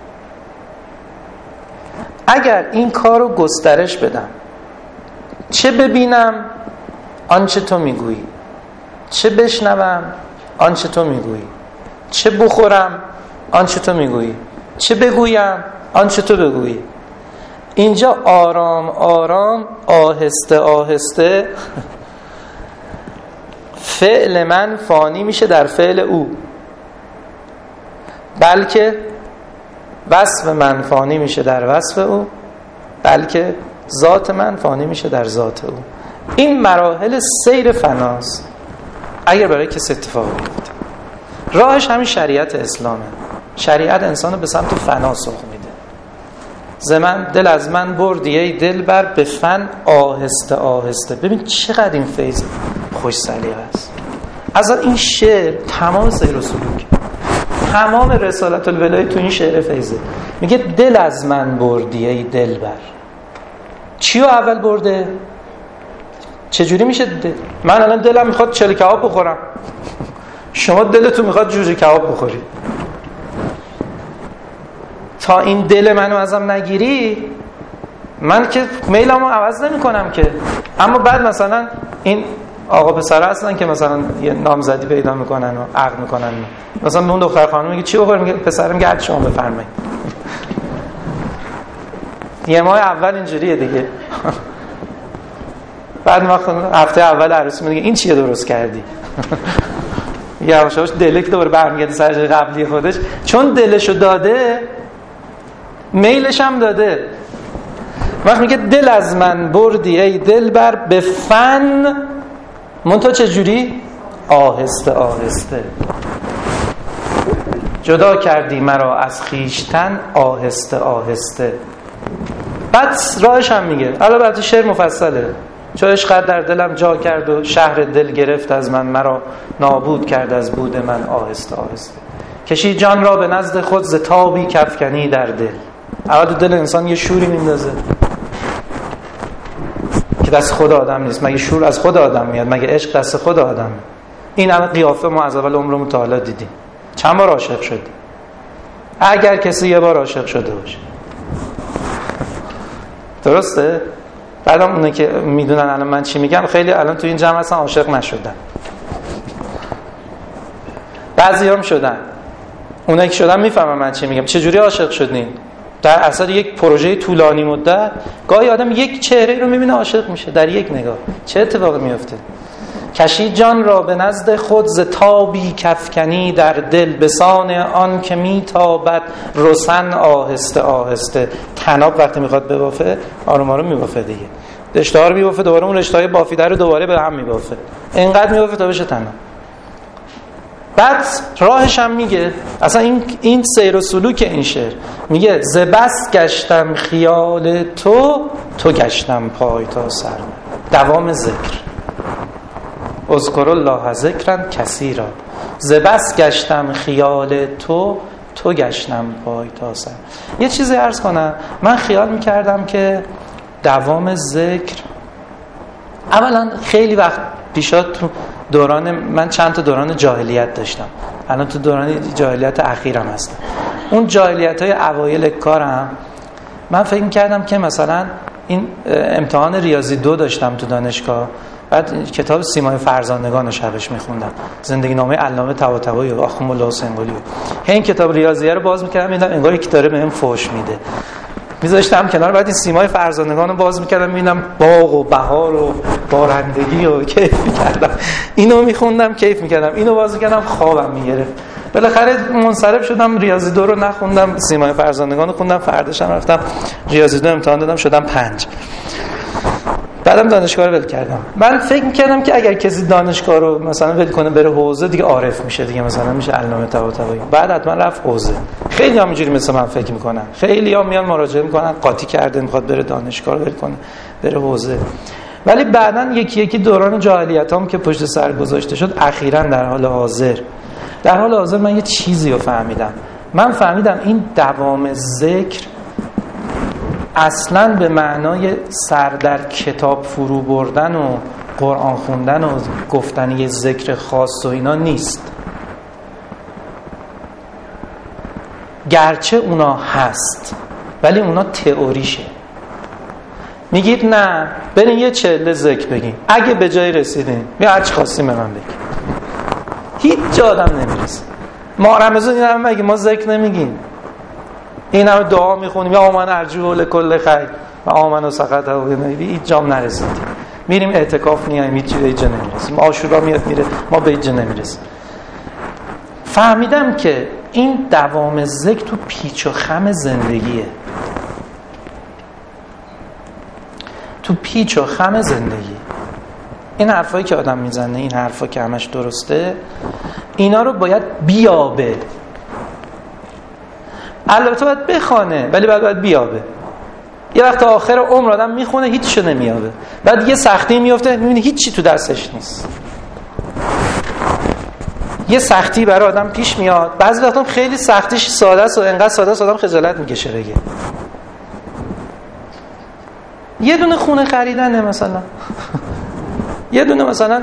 Speaker 1: اگر این کار رو گسترش بدم، چه ببینم آنچه تو میگویی، چه بشنوم آنچه تو میگویی، چه بخورم آنچه تو میگویی، چه بگویم آنچه تو بگویی، اینجا آرام آرام آهسته آهسته فعل من فانی میشه در فعل او، بلکه وصف من فانی میشه در وصف او، بلکه ذات من فانی میشه در ذات او. این مراحل سیر فناست اگر برای کسی اتفاق بیفته. راهش همین شریعت اسلامه. شریعت انسانو به سمت فنا سوق میده. زمن دل از من بردی ای دلبر به فن آهسته آهسته. ببین چقدر این فیض خوش سلیقه است. از این شعر تمام سیر و سلوک، تمام رسالت الولایه تو این شعر فیضه. میگه دل از من بردی ای دلبر. چیو اول برده؟ چجوری میشه دل؟ من الان دلم میخواد چله کباب بخورم، شما دلتون میخواد جوجه کباب بخوری. تا این دل منو ازم نگیری من که میلمو عوض نمی کنم که. اما بعد مثلا این آقا پسر هستن که مثلا یه نامزدی پیدا میکنن و عقد میکنن، مثلا اون دختر خانم میگه چی بخوریم، میگه پسرم میگه هر شما بفرمایید. یه ماه اول اینجوریه دیگه. بعد هفته اول عروسی میگه این چیه درست کردی؟ یواشاش دلک دوباره برمیگرده سر جای قبلی خودش، چون دلشو داده میلش هم داده. وقت میگه دل از من بردی ای دلبر به فن، منتها چجوری؟ آهسته آهسته. جدا کردی مرا از خیشتن آهسته آهسته. بعد راهش هم میگه، البته شعر مفصله، چون عشقت در دلم جا کرد و شهر دل گرفت از من، مرا نابود کرد از بود من آهسته آهسته. کشی جان را به نزد خود ز تابی کفکنی در دل. اول تو دل انسان یه شوری میندازه که دست خود آدم نیست. مگه شور از خود آدم میاد؟ مگه عشق دست خود آدم؟ این همه قیافه ما از اول عمرمون تا حالا دیدیم. چند بار عاشق شدیم؟ اگر کسی یه بار عاشق شده باشه، درسته؟ بعدم اونه که میدونن الان من چی میگم، خیلی الان تو این جمع هستن عاشق نشدن، بعضی هم شدن. اونایی که شدن میفهمن من چی میگم. چجوری عاشق شدین؟ در اثر یک پروژه طولانی مدت گاهی آدم یک چهره رو میبینه عاشق میشه در یک نگاه. چه اتفاقی میفته؟ کشی جان را به نزد خود ز تابی کفکنی در دل، بسان آن که میتابد رسن آهسته آهسته. تناب وقتی میخواد ببافه آروم آروم میبافه دیگه، رشته ها رو میبافه، دوباره اون رشته های بافیده رو دوباره به هم میبافه، اینقدر میبافه تا بشه تناب. بعد راهش هم میگه، اصلا این سیر و سلوک این شعر میگه ز بس گشتم خیال تو گشتم پای تا سر. دوام ذکر، اذکر الله ذکرا کثیرا. ز بس گشتم خیال تو گشتم پای تا سر. یه چیزی عرض کنم، من خیال میکردم که دوام ذکر، اولا خیلی وقت پیشات تو دوران من چند تا دوران جاهلیت داشتم، الان تو دوران جاهلیت اخیرم هستم. اون جاهلیت‌های اوایل کارم من فکر می‌کردم که مثلا این امتحان ریاضی 2 داشتم تو دانشگاه، بعد کتاب سیمای فرزانگان رو شبش می‌خوندم، زندگی نامه علامه طباطبایی و آخوند الله حسین قلی. این کتاب ریاضیه رو باز می‌کردم می‌دیدم انگار یکی داره بهم فحش میده، میذاشتم کنار، بعد این سیمای فرزانگان رو باز میکردم میبینم باغ و بهار و بارندگی و کیف میکردم، اینو میخوندم کیف میکردم، اینو باز میکردم خوابم میگرفت. بالاخره منصرف شدم، ریاضی 2 رو نخوندم، سیمای فرزانگان رو خوندم، فرداشم رفتم ریاضی 2 امتحان دادم شدم 5. بعدم دانشگاه رو ول کردم. من فکر می‌کردم که اگر کسی دانشگاه رو مثلا ول کنه بره حوزه دیگه عارف میشه دیگه، مثلا میشه علامه طباطبایی. بعد حتما رفت حوزه. خیلی هم اینجوری مثل من فکر میکنن، خیلی ها میان مراجعه میکنن قاطی کرده میخواد بره دانشگاه رو ول کنه بره حوزه. ولی بعدن یکی یکی دوران جاهلیتام که پشت سر گذاشته شد، اخیراً در حال حاضر من یه چیزی رو فهمیدم. من فهمیدم این دوام ذکر اصلاً به معنای سر در کتاب فرو بردن و قرآن خوندن و گفتن یه ذکر خاص و اینا نیست، گرچه اونا هست ولی اونا تئوریشه. میگید نه برین یه 40 ذکر بگیم، اگه به جای رسیدین یا هرچی خواستیم به من بگیم، هیچ جا آدم نمیرسه. ما رمضان این همه بگیم، ما ذکر نمیگیم، این همه دعا میخونیم یا آمن ارجو لکل خیر و آمن و سقط و هیچ جام نرسیدیم. میریم اعتکاف میایم هیچ به جا نمیرسیم، عاشورا میاد میره ما به جا نمیرسیم. فهمیدم که این دوام ذکر تو پیچ و خم زندگیه، تو پیچ و خم زندگی. این حرفایی که آدم میزنه، این حرفا که همش درسته، اینا رو باید بیابه. البته باید بخونه ولی باید بیابه. یه وقت آخر عمر آدم میخونه هیچ چیزی نمیابه، بعد یه سختی میفته میبینه هیچ چی تو دستش نیست. یه سختی برای آدم پیش میاد، بعضی وقتا خیلی سختیش ساده است و انقدر ساده است آدم خجالت میکشه بگه. یه دونه خونه خریدنه مثلا یه دونه مثلا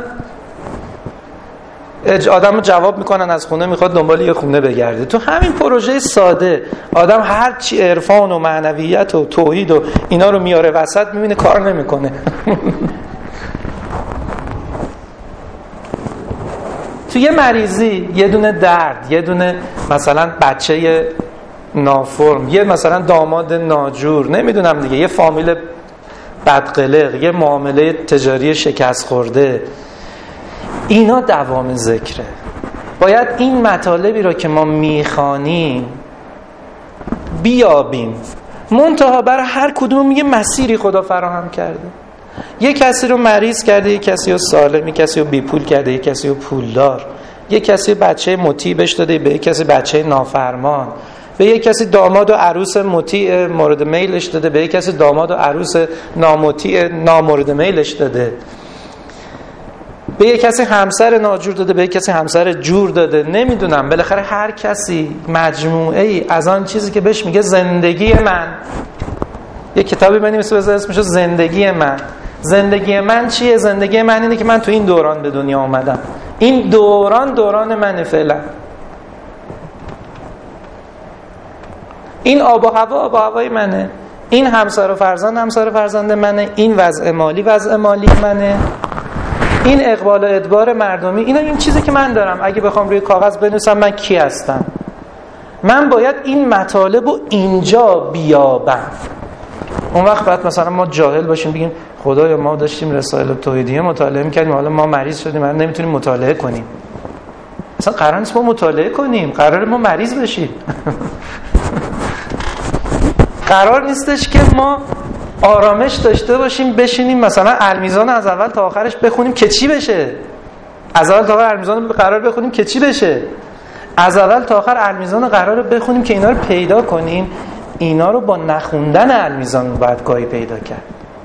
Speaker 1: آدمو جواب میکنن از خونه، میخواد دنبال یه خونه بگرده. تو همین پروژه ساده آدم هر چی عرفان و معنویت و توحید و اینا رو میاره وسط، میبینه کار نمیکنه. تو یه مریضی، یه دونه درد، یه دونه مثلا بچه نافرم، یه مثلا داماد ناجور، نمیدونم دیگه، یه فامیل بدقلق، یه معامله تجاری شکست خورده، اینا دوام ذکره. باید این مطالبی را که ما میخوانیم بیابیم. منتها برای هر کدوم یه مسیری خدا فراهم کرده. یه کسی رو مریض کرده، یه کسی رو سالم، یه کسی رو بی پول کرده، یه کسی رو پولدار، یه کسی بچه مطیع بهش داده، به یه کسی بچه نافرمان، به یه کسی داماد و عروس مطیع مورد میلش داده، به یه کسی داماد و عروس نامطیع نامورد میلش داده، به یه کسی همسر ناجور داده، به یه کسی همسر جور داده. نمیدونم، بالاخره هر کسی مجموعه ای از آن چیزی که بهش میگه زندگی من. یه کتابی بنویسه بذار اسمش زندگی من. زندگی من چیه؟ زندگی من اینه که من تو این دوران به دنیا آمدم، این دوران منه فعلا، این آب و هوای منه، این همسر و فرزند منه، این وضع مالی منه، این اقبال و ادبار مردمی، این چیزی که من دارم. اگه بخوام روی کاغذ بنویسم من کی هستم، من باید این مطالب رو اینجا بیابم. اون وقت بعد مثلا ما جاهل باشیم بگیم خدایا ما داشتیم رسائل توحیدیه مطالعه می‌کردیم، حالا ما مریض شدیم، ما نمیتونیم مطالعه کنیم. اصلا قرار نیست ما مطالعه کنیم، قراره ما مریض بشیم. قرار نیستش که ما آرامش داشته باشیم بشینیم مثلا المیزان از اول تا آخرش بخونیم که چی بشه. از اول تا آخر المیزان قرار بخونیم که چی بشه. از اول تا آخر المیزان قراره بخونیم که اینا رو پیدا کنیم. اینا رو با نخوندن المیزان باید گاهی پیدا کرد.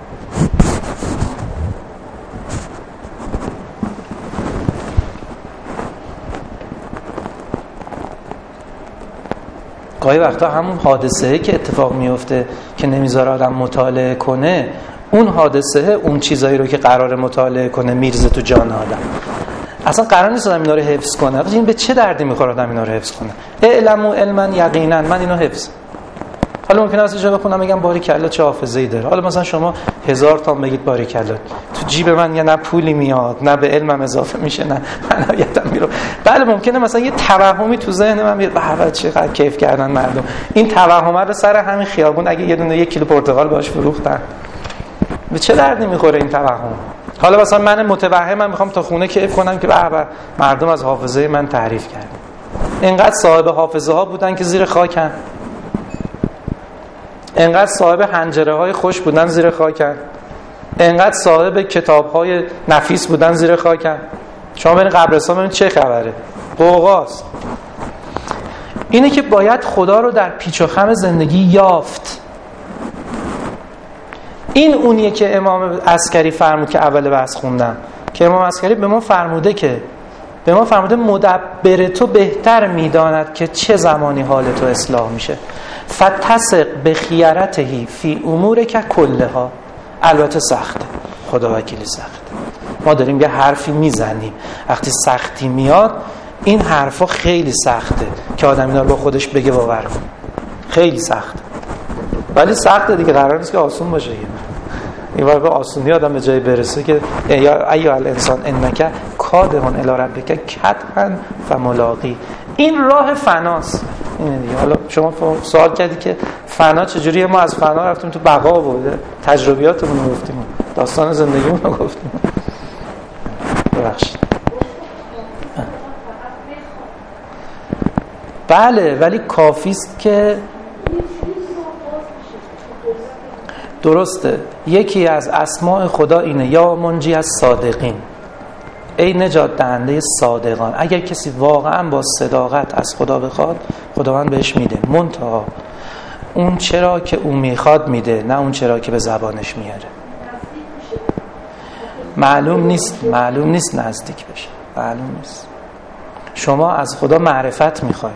Speaker 1: گاهی وقتا همون حادثه‌ای که اتفاق میفته که نمیذاره آدم مطالعه کنه، اون حادثه، اون چیزایی رو که قراره مطالعه کنه میرزه تو جان آدم. اصلا قرار نیست آدم اینا رو حفظ کنه. این به چه دردی میخوره آدم اینا رو حفظ کنه؟ اعلموا علما یقینا، من اینو حفظ. حالا ممکنه از اینجا بخونم بگم باریکلا چه حافظه‌ای داره. حالا مثلا شما 1000 تا بگید باریکلا، تو جیب من یا نه پولی میاد، نه به علمم اضافه میشه، نه منویتم میره. بله ممکنه مثلا یه توهمی تو ذهن من بیاد، به چقدر کیف کردن مردم. این توهم رو سر همین خیابون اگه یه دونه 1 کیلو پرتقال باش فروختن، به چه دردی میخوره این توهم؟ حالا مثلا من متوهمم میخوام تا خونه کیف کنم که به مردم از حافظه من تعریف کردن. اینقدر صاحب حافظه ها بودن که زیر خاکن، اینقدر صاحب حنجره های خوش بودن زیر خاکن، اینقدر صاحب کتاب های نفیس بودن زیر خاکن. شما برین قبرستان ببینید چه خبره، قوقاست. اینه که باید خدا رو در پیچ و خم زندگی یافت. این اونیه که امام عسکری فرمود که اول بحث خوندم، که امام عسکری به ما فرموده که به ما فرموده مدبر تو بهتر میداند که چه زمانی حال تو اصلاح میشه. فتثق بخیرته فی امورک کلها. البته سخته، خدا وکیلی سخته. ما داریم یه حرفی میزنیم، وقتی سختی میاد این حرفا خیلی سخته که آدم اینا رو با خودش بگه باور کنه. خیلی سخته، ولی سخته دیگه، قرار نیست که آسون باشه. این وقت به آسونی آدم به جایی برسه که یا ایها الانسان انک کادحون الی ربک کدحا فملاقی. این راه فناست. اینه دیگه. حالا شما سوال کردی که فنا چجوریه؟ ما از فنا رفتیم تو بقا و تجربیاتمون رو گفتیم، داستان زندگیمون رو گفتیم. ببخشید. بله، ولی کافیست که درسته. یکی از اسماء خدا اینه یا منجی از صادقین، ای نجات دهنده صادقان. اگر کسی واقعا با صداقت از خدا بخواد، خداوند بهش میده، منتها اون چرا که اون میخواد میده، نه اون چرا که به زبانش میاره. معلوم نیست نزدیک بشه، معلوم نیست. شما از خدا معرفت میخوای،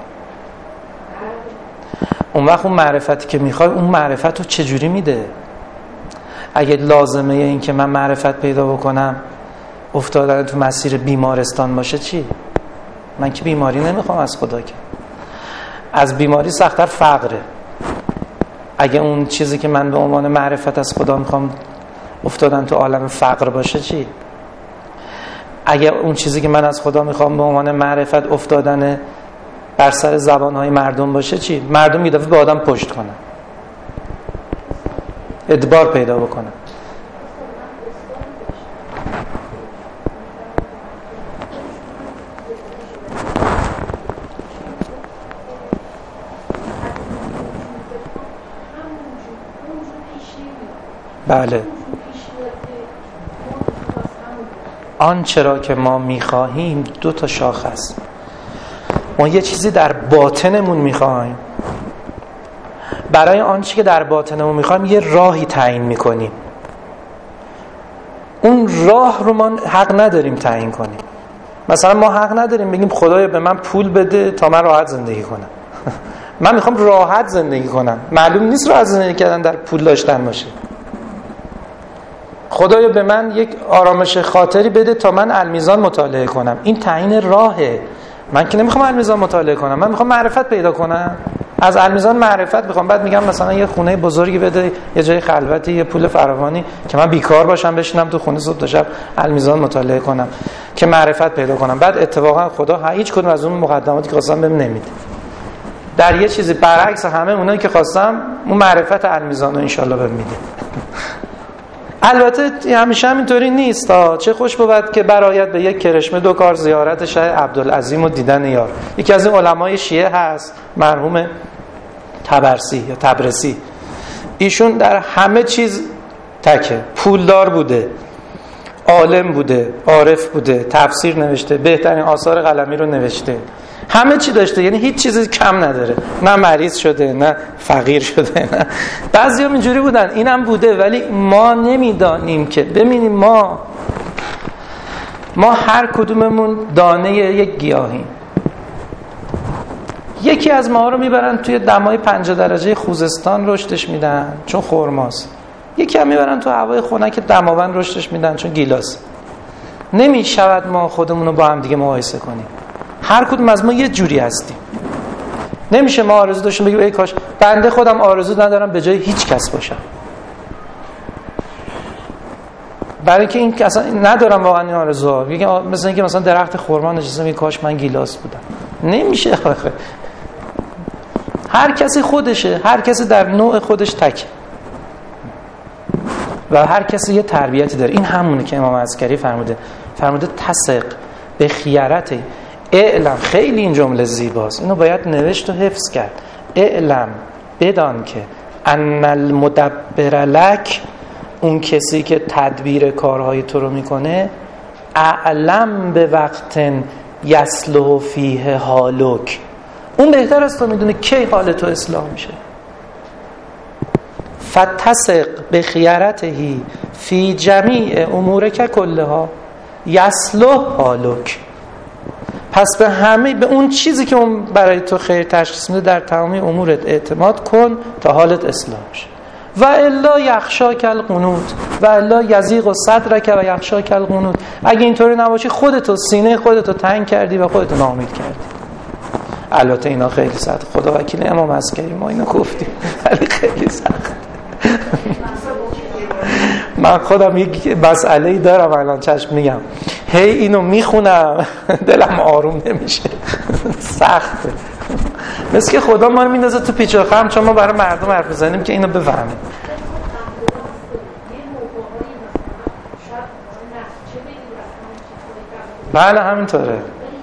Speaker 1: اون وقت اون معرفتی که میخوای، اون معرفت رو چجوری میده؟ اگه لازمه این که من معرفت پیدا بکنم افتادن تو مسیر بیمارستان باشه چی؟ من که بیماری نمیخوام از خدا، که از بیماری سخت‌تر فقره. اگه اون چیزی که من به عنوان معرفت از خدا میخوام افتادن تو عالم فقر باشه چی؟ اگه اون چیزی که من از خدا میخوام به عنوان معرفت افتادن بر سر زبانهای مردم باشه چی؟ مردم یه دفعه به آدم پشت کنن، ادبار پیدا بکنن. بله، آنچه را که ما میخواهیم دو تا شاخه است. ما یه چیزی در باطنمون میخواهیم، برای آنچه که در باطنمون میخوایم یه راهی تعیین میکنیم. اون راه رو ما حق نداریم تعیین کنیم. مثلا ما حق نداریم بگیم خدایا به من پول بده تا من راحت زندگی کنم. من میخوام راحت زندگی کنم، معلوم نیست راحت زندگی کردن در پول داشتن باشه. خدایا به من یک آرامش خاطری بده تا من المیزان مطالعه کنم. این تعیین راهه. من که نمیخوام المیزان مطالعه کنم، من میخوام معرفت پیدا کنم. از المیزان معرفت میخوام. بعد میگم مثلا یه خونه بزرگی بده، یه جای خلوتی، یه پول فراوانی که من بیکار باشم بشینم تو خونه صبح تا شب المیزان مطالعه کنم که معرفت پیدا کنم. بعد اتفاقا خدا هیچ کدوم از اون مقدماتی که خواستم بهم نمیده. در یه چیزی برعکس همه اونایی که خواستم اون معرفت المیزان رو ان شاءالله بهم میده. البته همیشه همینطوری نیست. چه خوش بود که برایت به یک کرشمه دو کار، زیارت شه عبدالعظیم و دیدن یار. یکی از این علمای شیعه هست، مرحوم طبرسی یا تبرسی. ایشون در همه چیز تکه، پولدار بوده، عالم بوده، عارف بوده، تفسیر نوشته، بهترین آثار قلمی رو نوشته، همه چی داشته، یعنی هیچ چیزی کم نداره. نه مریض شده، نه فقیر شده، نه. بعضی‌ها اینجوری بودن، اینم بوده، ولی ما نمیدانیم که ببینیم ما هر کدوممون دانه یک گیاهیم. یکی از ما رو میبرن توی دمای 50 درجه خوزستان رشدش میدن چون خرماست. یکی هم میبرن تو هوای خنک دماوند رشدش میدن چون گیلاس. نمیشود ما خودمون رو با هم دیگه مقایسه کنیم. هر کدوم از ما یه جوری هستیم. نمیشه ما آرزو داشتیم بگیم ای کاش بنده خودم آرزو ندارم به جای هیچ کس باشم، برای اینکه این اصلا ندارم واقعا این آرزو. میگم مثلا اینکه مثلا درخت خرما نشستم ای کاش من گیلاس بودم. نمیشه. هر کسی خودشه، هر کسی در نوع خودش تکه و هر کسی یه تربیتی داره. این همونه که امام عسکری فرموده تثق به خیرته اعلم. خیلی این جمله زیباست، اینو باید نوشت و حفظ کرد. اعلم، بدان که ان المدبر لک، اون کسی که تدبیر کارهای تو رو میکنه، اعلم به وقت یصلح فیه حالک، اون بهتر از تو میدونه کی حال تو اصلاح میشه. فتثق بخیرته فی جمیع امورک کلها یصلح حالک. پس به اون چیزی که اون برای تو خیر تشخیص میده در تمامی امورت اعتماد کن تا حالت اصلاح شه. و الا یخشاک القنوط و الا یضیق صدرک و یخشاک القنوط. اگه اینطوری نباشی خودتو سینه خودتو تنگ کردی و خودتو ناامید کردی. البته اینا خیلی سخت، خدا وکیل امام عسکری ما اینو گفتیم، ولی خیلی سخت. من خودم یک مسئله‌ای دارم الان چشم میگم، هی اینو میخونم دلم آروم نمیشه. سخته. مثل که خدا ما رو میندازه تو پیچ و خم چون ما برای مردم حرف بزنیم که اینو بفهمیم. بله همینطوره.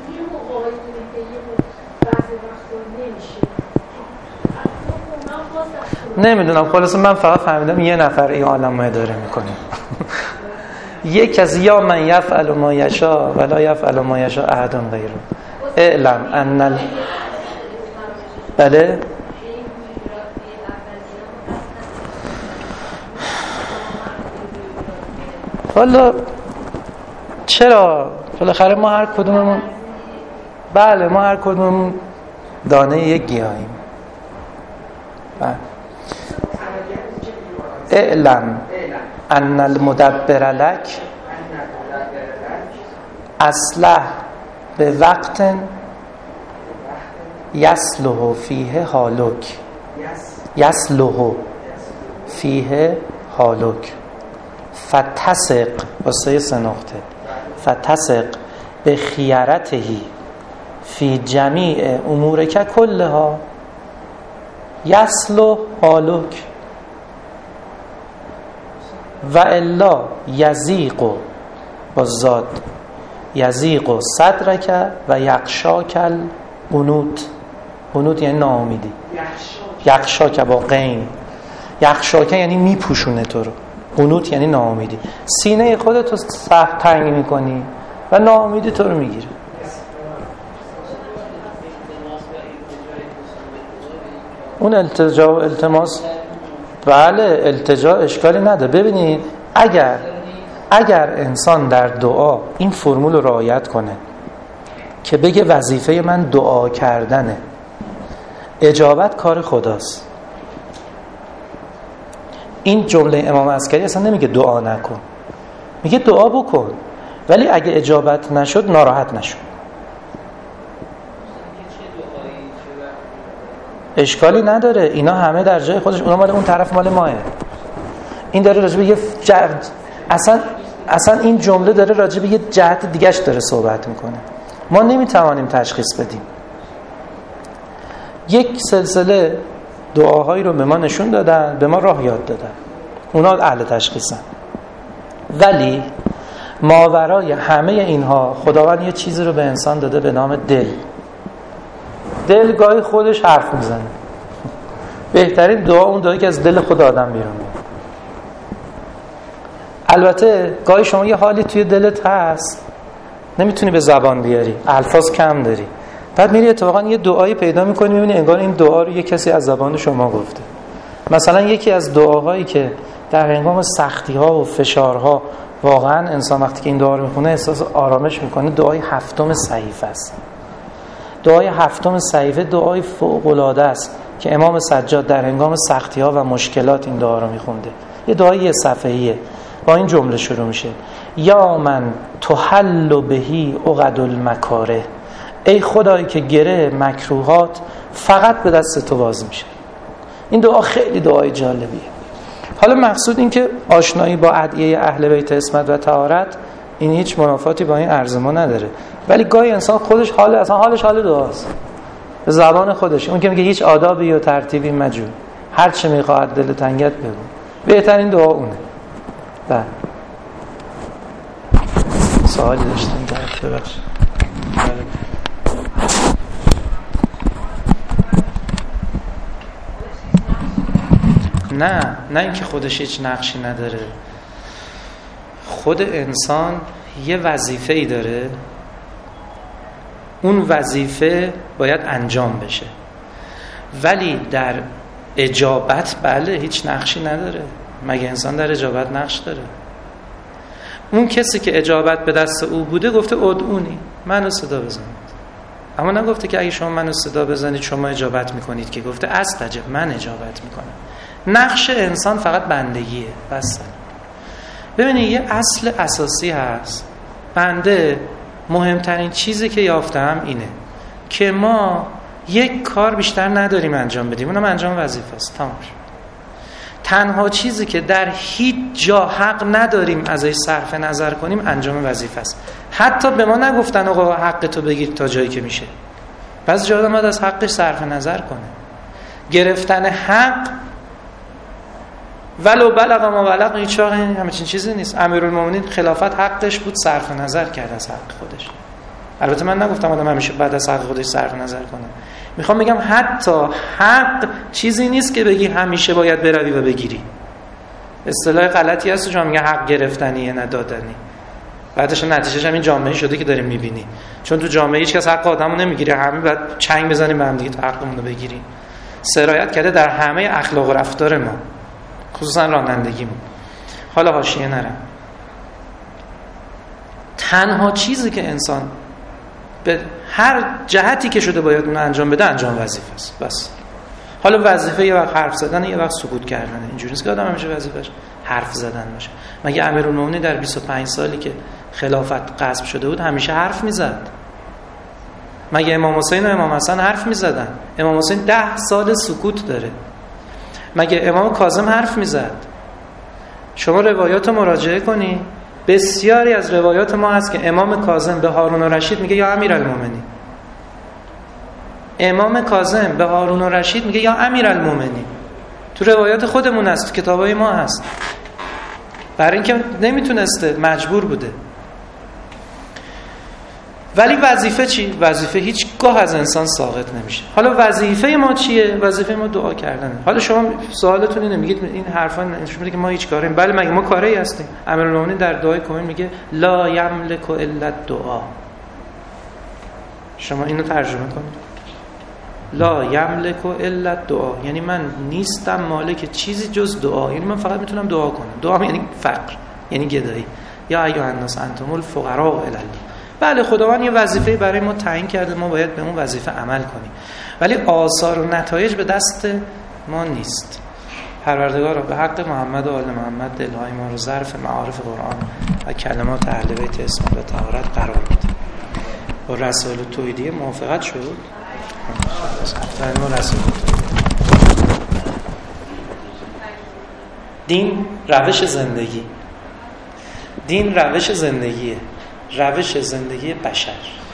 Speaker 1: نمیدونم، خلاصه من فقط فهمیدم یه نفر این عالم رو اداره میکنه. یک از یا من یفعل ما یشاء ولا یفعل ما یشاء احد غیره. اعلم ان بله حالا چرا بالاخره ما هر کدوممون بله ما هر کدوممون دانه یک گیاهیم. بله اعلم ان المدبر لک اصلح به وقت یصلح فیه حالک یصلح فیه حالک فتسق واسه 3 نقطه فتسق به خیارتهی فی جمیع امورک کلها یصلح حالک و الا یضیق با زاد یضیق صدرک و یغشاک القنوط. قنوط یعنی ناامیدی. یغشاک با غین. یغشاک یعنی میپوشونه تو رو. قنوط یعنی ناامیدی. سینه خودت رو سخت تنگ میکنی و ناامیدی تو رو میگیره. اون التجا و التماس بله التجا اشکالی نداره. ببینید اگر انسان در دعا این فرمول رو رعایت کنه که بگه وظیفه من دعا کردنه، اجابت کار خداست. این جمله امام عسکری اصلا نمیگه دعا نکن، میگه دعا بکن، ولی اگه اجابت نشد ناراحت نشو. اشکالی نداره، اینا همه در جای خودش، اونا مال اون طرف مال ماه. این داره راجع به یه اصلا این جمله داره راجع به یه جهت دیگه‌اش داره صحبت میکنه. ما نمیتوانیم تشخیص بدیم. یک سلسله دعاهایی رو به ما نشون دادن، به ما راه یاد دادن، اونا اهل تشخیصن. ولی ماورای همه اینها خداوند یه چیزی رو به انسان داده به نام دل. دل گاهی خودش حرف میزنه. بهترین دعا اون دعایی که از دل خود آدم بیرون میاد. البته گاهی شما یه حالی توی دلت هست نمیتونی به زبان بیاری، الفاظ کم داری، بعد میری اتفاقا یه دعایی پیدا میکنی، میبینی انگار این دعا رو یه کسی از زبان شما گفته. مثلا یکی از دعاهایی که در هنگام سختی ها و فشارها واقعا انسان وقتی که این دعا رو میخونه احساس آرامش میکنه، دعای 7 صحیفه است. دعای 7 صحیفه دعای فوق العاده است که امام سجاد در هنگام سختی ها و مشکلات این دعا رو میخونده. یه دعای 1 صفحه‌ایه، با این جمله شروع میشه: یا من تحل بهی عقد المکاره. ای خدایی که گره مکروهات فقط به دست تو باز میشه. این دعا خیلی دعای جالبیه. حالا مقصود این که آشنایی با ادعیه اهل بیت عصمت و طهارت این هیچ منافاتی با این عرض ما نداره، ولی گاهی انسان خودش حالش حال دعاست به زبان خودش. اون که میگه هیچ آدابی و ترتیبی مجو، هر چه میخواد دل تنگت بگو، بهترین دعا اونه. بله سوالی داشتیم در ببخش. نه اینکه خودش هیچ نقشی نداره. خود انسان یه وظیفه‌ای داره، اون وظیفه باید انجام بشه، ولی در اجابت بله هیچ نقشی نداره. مگه انسان در اجابت نقش داره؟ اون کسی که اجابت به دست او بوده گفته ادعونی، منو صدا بزنید. اما نگفته که اگه شما منو صدا بزنید شما اجابت میکنید، که گفته استجب، من اجابت میکنم. نقش انسان فقط بندگیه بس. ببینید یه اصل اساسی هست، بنده مهمترین چیزی که یافتم اینه که ما یک کار بیشتر نداریم انجام بدیم، اونم انجام وظیفه است. تمام. تنها چیزی که در هیچ جا حق نداریم ازش صرف نظر کنیم انجام وظیفه است. حتی به ما نگفتن آقا حق تو بگیر تا جایی که میشه. بعضی جا آدم باید از حقش صرف نظر کنه. گرفتن حق ولو بلغ ما بلغ هیچ وقت همچین چیزی نیست. امیرالمومنین خلافت حقش بود، صرف نظر کرد از حق خودش. البته من نگفتم آدم همیشه بعد از حق خودش صرف نظر کنه. میخوام بگم حتی حق چیزی نیست که بگی همیشه باید بروی و بگیری. اصطلاح غلطی هست چون میگن حق گرفتنیه نه دادنی. بعدش نتیجهش همین جامعه شده که داریم میبینی. چون تو جامعه هیچ کس حق آدمو نمیگیره، همه بعد چنگ بزنیم به هم دیگه تا حقمون رو بگیریم. سرایت کرده در همه اخلاق و رفتار ما، خصوصا رانندگیمون. حالا حاشیه نرم. تنها چیزی که انسان به هر جهتی که شده باید اون انجام بده انجام وظیفه است بس. حالا وظیفه یه وقت حرف زدن، یه وقت سکوت کردن. اینجوری نیست که آدم همیشه وظیفه‌اش حرف زدن باشه. مگه امیرالمومنین در 25 سالی که خلافت غصب شده بود همیشه حرف میزد؟ مگه امام حسین و امام حسن حرف میزدن؟ امام حسین 10 سال سکوت داره. مگه امام کاظم حرف میزد؟ شما روایات رو مراجعه کنی، بسیاری از روایات ما هست که امام کاظم به هارون الرشید میگه یا امیرالمومنین. امام کاظم به هارون الرشید میگه یا امیرالمومنین. تو روایات خودمون هست، تو کتابای ما هست. برای اینکه نمیتونسته، مجبور بوده. ولی وظیفه چی؟ وظیفه هیچگاه از انسان ساقط نمیشه. حالا وظیفه ما چیه؟ وظیفه ما دعا کردنه. حالا شما سوالتون اینه، میگید این حرفا نشون میده که ما هیچ کاریم. بله، مگه ما کاری هستیم؟ امیرالمومنین در دعای کمیل میگه لا یملک الا الدعاء. شما اینو ترجمه کنید. لا یملک الا الدعاء، یعنی من نیستم مالک چیزی جز دعا. یعنی من فقط میتونم دعا کنم. دعا یعنی فقر، یعنی گدایی. یا ایها الناس انتم الفقراء الی الله. بله، خداوند یه وظیفه برای ما تعیین کرده، ما باید به اون وظیفه عمل کنیم، ولی آثار و نتایج به دست ما نیست. پروردگارا به حق محمد و آل محمد دلهای ما رو ظرف معارف قرآن و کلمات اهل بیت اسمت و طهارت قرار بده. با رسائل توحیدیه موافقت شد؟ دین روش زندگی، دین روش زندگیه، روش زندگی بشر.